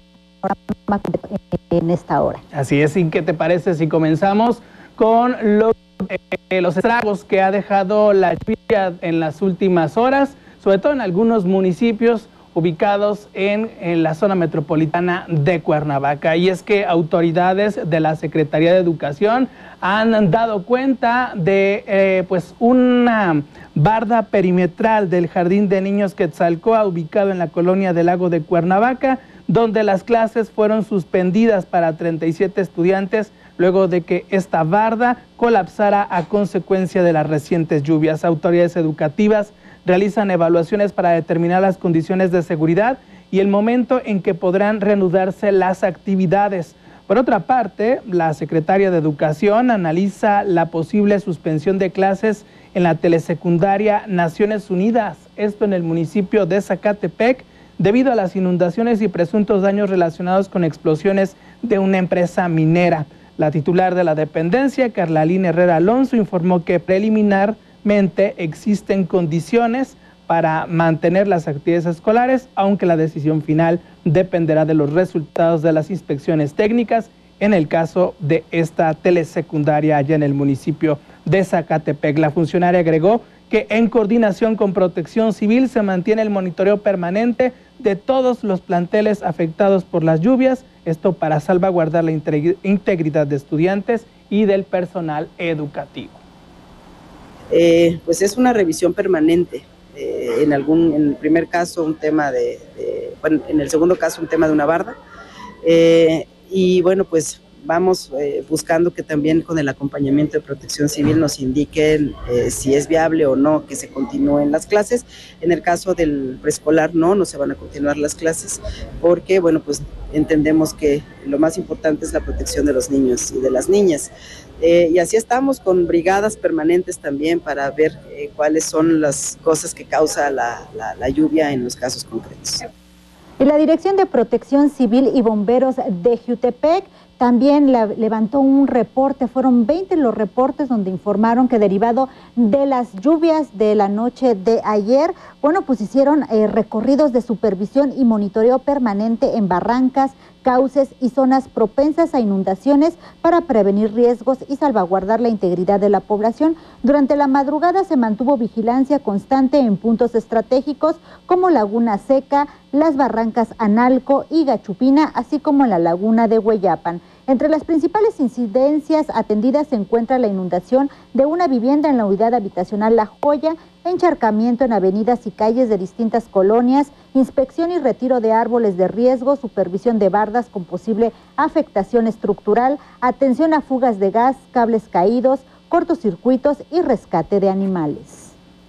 Speaker 19: en esta hora.
Speaker 18: Así es, ¿y qué te parece si comenzamos con lo, eh, los estragos que ha dejado la lluvia en las últimas horas, sobre todo en algunos municipios ubicados en, en la zona metropolitana de Cuernavaca? Y es que autoridades de la Secretaría de Educación han dado cuenta de eh, pues una barda perimetral del Jardín de Niños Quetzalcóatl, ubicado en la colonia del Lago de Cuernavaca, donde las clases fueron suspendidas para treinta y siete estudiantes luego de que esta barda colapsara a consecuencia de las recientes lluvias. Autoridades educativas realizan evaluaciones para determinar las condiciones de seguridad y el momento en que podrán reanudarse las actividades. Por otra parte, la secretaria de Educación analiza la posible suspensión de clases en la telesecundaria Naciones Unidas, esto en el municipio de Zacatepec, debido a las inundaciones y presuntos daños relacionados con explosiones de una empresa minera. La titular de la dependencia, Carlalín Herrera Alonso, informó que preliminarmente existen condiciones para mantener las actividades escolares, aunque la decisión final dependerá de los resultados de las inspecciones técnicas en el caso de esta telesecundaria allá en el municipio de Zacatepec. La funcionaria agregó que en coordinación con Protección Civil se mantiene el monitoreo permanente de todos los planteles afectados por las lluvias, esto para salvaguardar la integridad de estudiantes y del personal educativo.
Speaker 20: Eh, pues es una revisión permanente. Eh, en algún, en el primer caso un tema de, de bueno, en el segundo caso un tema de una barda, eh, y bueno, pues vamos eh, buscando que también con el acompañamiento de Protección Civil nos indiquen eh, si es viable o no que se continúen las clases. En el caso del preescolar no, no se van a continuar las clases porque, bueno, pues entendemos que lo más importante es la protección de los niños y de las niñas. Eh, y así estamos con brigadas permanentes también para ver eh, cuáles son las cosas que causa la, la, la lluvia en los casos concretos.
Speaker 19: Y la Dirección de Protección Civil y Bomberos de Jiutepec también la, levantó un reporte, fueron veinte los reportes donde informaron que derivado de las lluvias de la noche de ayer, bueno, pues hicieron eh, recorridos de supervisión y monitoreo permanente en barrancas, cauces y zonas propensas a inundaciones para prevenir riesgos y salvaguardar la integridad de la población. Durante la madrugada se mantuvo vigilancia constante en puntos estratégicos como Laguna Seca, las barrancas Analco y Gachupina, así como en la laguna de Hueyapan. Entre las principales incidencias atendidas se encuentra la inundación de una vivienda en la unidad habitacional La Joya, encharcamiento en avenidas y calles de distintas colonias, inspección y retiro de árboles de riesgo, supervisión de bardas con posible afectación estructural, atención a fugas de gas, cables caídos, cortocircuitos y rescate de animales.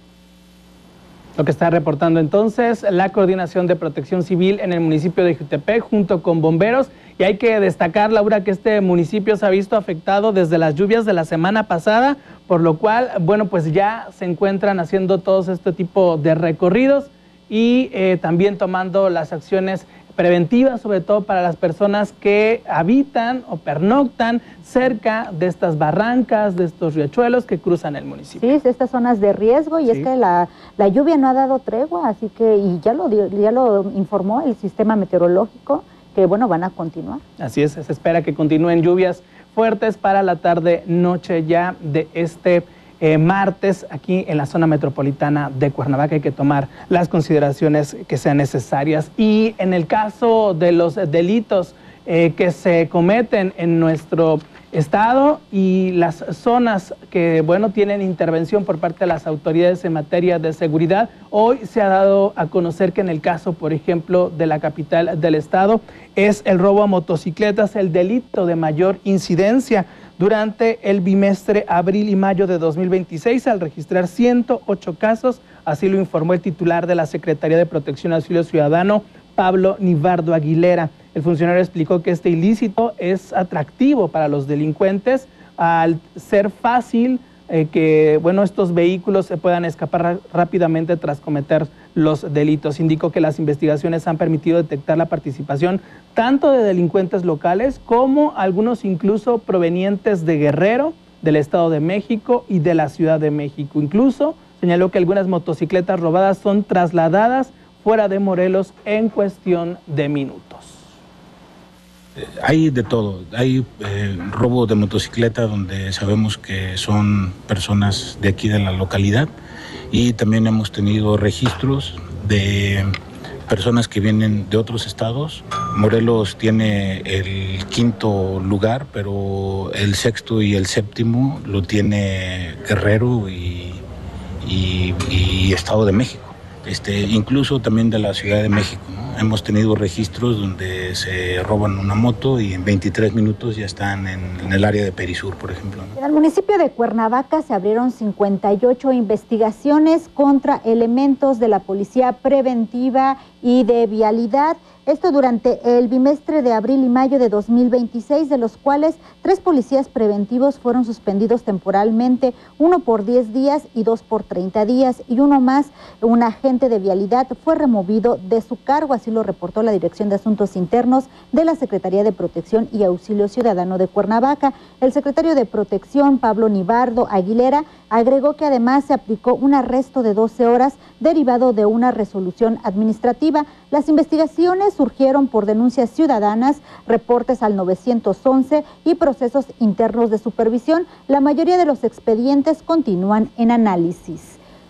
Speaker 18: Lo que está reportando entonces la Coordinación de Protección Civil en el municipio de Jiutepec junto con bomberos. Y hay que destacar, Laura, que este municipio se ha visto afectado desde las lluvias de la semana pasada, por lo cual, bueno, pues ya se encuentran haciendo todos este tipo de recorridos y eh, también tomando las acciones preventivas, sobre todo para las personas que habitan o pernoctan cerca de estas barrancas, de estos riachuelos que cruzan el municipio.
Speaker 19: Sí, estas zonas de riesgo y sí. Es que la, la lluvia no ha dado tregua, así que, y ya lo, ya lo informó el sistema meteorológico, que bueno, van a continuar.
Speaker 18: Así es, se espera que continúen lluvias fuertes para la tarde-noche ya de este eh, martes aquí en la zona metropolitana de Cuernavaca. Hay que tomar las consideraciones que sean necesarias. Y en el caso de los delitos eh, que se cometen en nuestro estado y las zonas que, bueno, tienen intervención por parte de las autoridades en materia de seguridad, hoy se ha dado a conocer que en el caso, por ejemplo, de la capital del estado, es el robo a motocicletas el delito de mayor incidencia durante el bimestre abril y mayo de dos mil veintiséis, al registrar ciento ocho casos, así lo informó el titular de la Secretaría de Protección y Auxilio Ciudadano, Pablo Nivardo Aguilera. El funcionario explicó que este ilícito es atractivo para los delincuentes al ser fácil eh, que, bueno, estos vehículos se puedan escapar rápidamente tras cometer los delitos. Indicó que las investigaciones han permitido detectar la participación tanto de delincuentes locales como algunos incluso provenientes de Guerrero, del Estado de México y de la Ciudad de México. Incluso señaló que algunas motocicletas robadas son trasladadas fuera de Morelos en cuestión de minutos.
Speaker 21: Hay de todo, hay eh, robo de motocicleta donde sabemos que son personas de aquí de la localidad y también hemos tenido registros de personas que vienen de otros estados. Morelos tiene el quinto lugar, pero el sexto y el séptimo lo tiene Guerrero y, y, y Estado de México. Este, incluso también de la Ciudad de México, ¿no? Hemos tenido registros donde se roban una moto y en veintitrés minutos ya están en, en el área de Perisur, por ejemplo, ¿no?
Speaker 19: En el municipio de Cuernavaca se abrieron cincuenta y ocho investigaciones contra elementos de la Policía Preventiva y de Vialidad. Esto durante el bimestre de abril y mayo de dos mil veintiséis, de los cuales tres policías preventivos fueron suspendidos temporalmente, uno por diez días y dos por treinta días, y uno más, un agente de vialidad, fue removido de su cargo, así lo reportó la Dirección de Asuntos Internos de la Secretaría de Protección y Auxilio Ciudadano de Cuernavaca. El secretario de Protección, Pablo Nivardo Aguilera, agregó que además se aplicó un arresto de doce horas derivado de una resolución administrativa. Las investigaciones surgieron por denuncias ciudadanas, reportes al nueve once y procesos internos de supervisión. La mayoría de los expedientes continúan en análisis.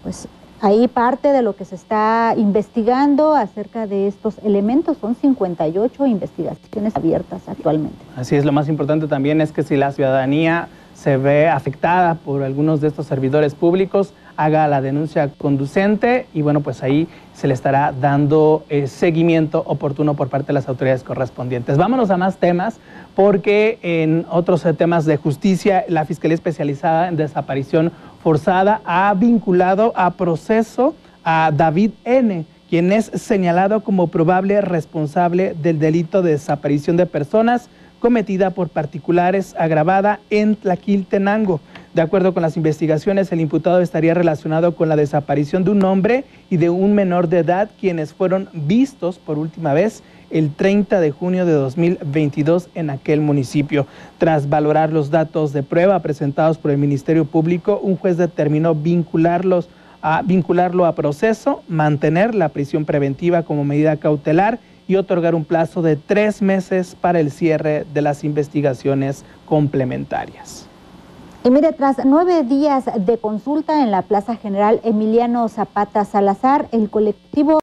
Speaker 19: pues ahí parte de lo que se está investigando acerca de estos elementos. Son cincuenta y ocho investigaciones abiertas actualmente.
Speaker 18: Así es, lo más importante también es que si la ciudadanía se ve afectada por algunos de estos servidores públicos, haga la denuncia conducente y bueno, pues ahí se le estará dando eh, seguimiento oportuno por parte de las autoridades correspondientes. Vámonos a más temas, porque en otros eh, temas de justicia, la Fiscalía Especializada en Desaparición Forzada ha vinculado a proceso a David N., quien es señalado como probable responsable del delito de desaparición de personas cometida por particulares agravada en Tlaquiltenango. De acuerdo con las investigaciones, el imputado estaría relacionado con la desaparición de un hombre y de un menor de edad, quienes fueron vistos por última vez el treinta de junio de dos mil veintidós en aquel municipio. Tras valorar los datos de prueba presentados por el Ministerio Público, un juez determinó vincularlos a, vincularlo a proceso, mantener la prisión preventiva como medida cautelar y otorgar un plazo de tres meses para el cierre de las investigaciones complementarias.
Speaker 19: Y mire, tras nueve días de consulta en la Plaza General Emiliano Zapata Salazar, el colectivo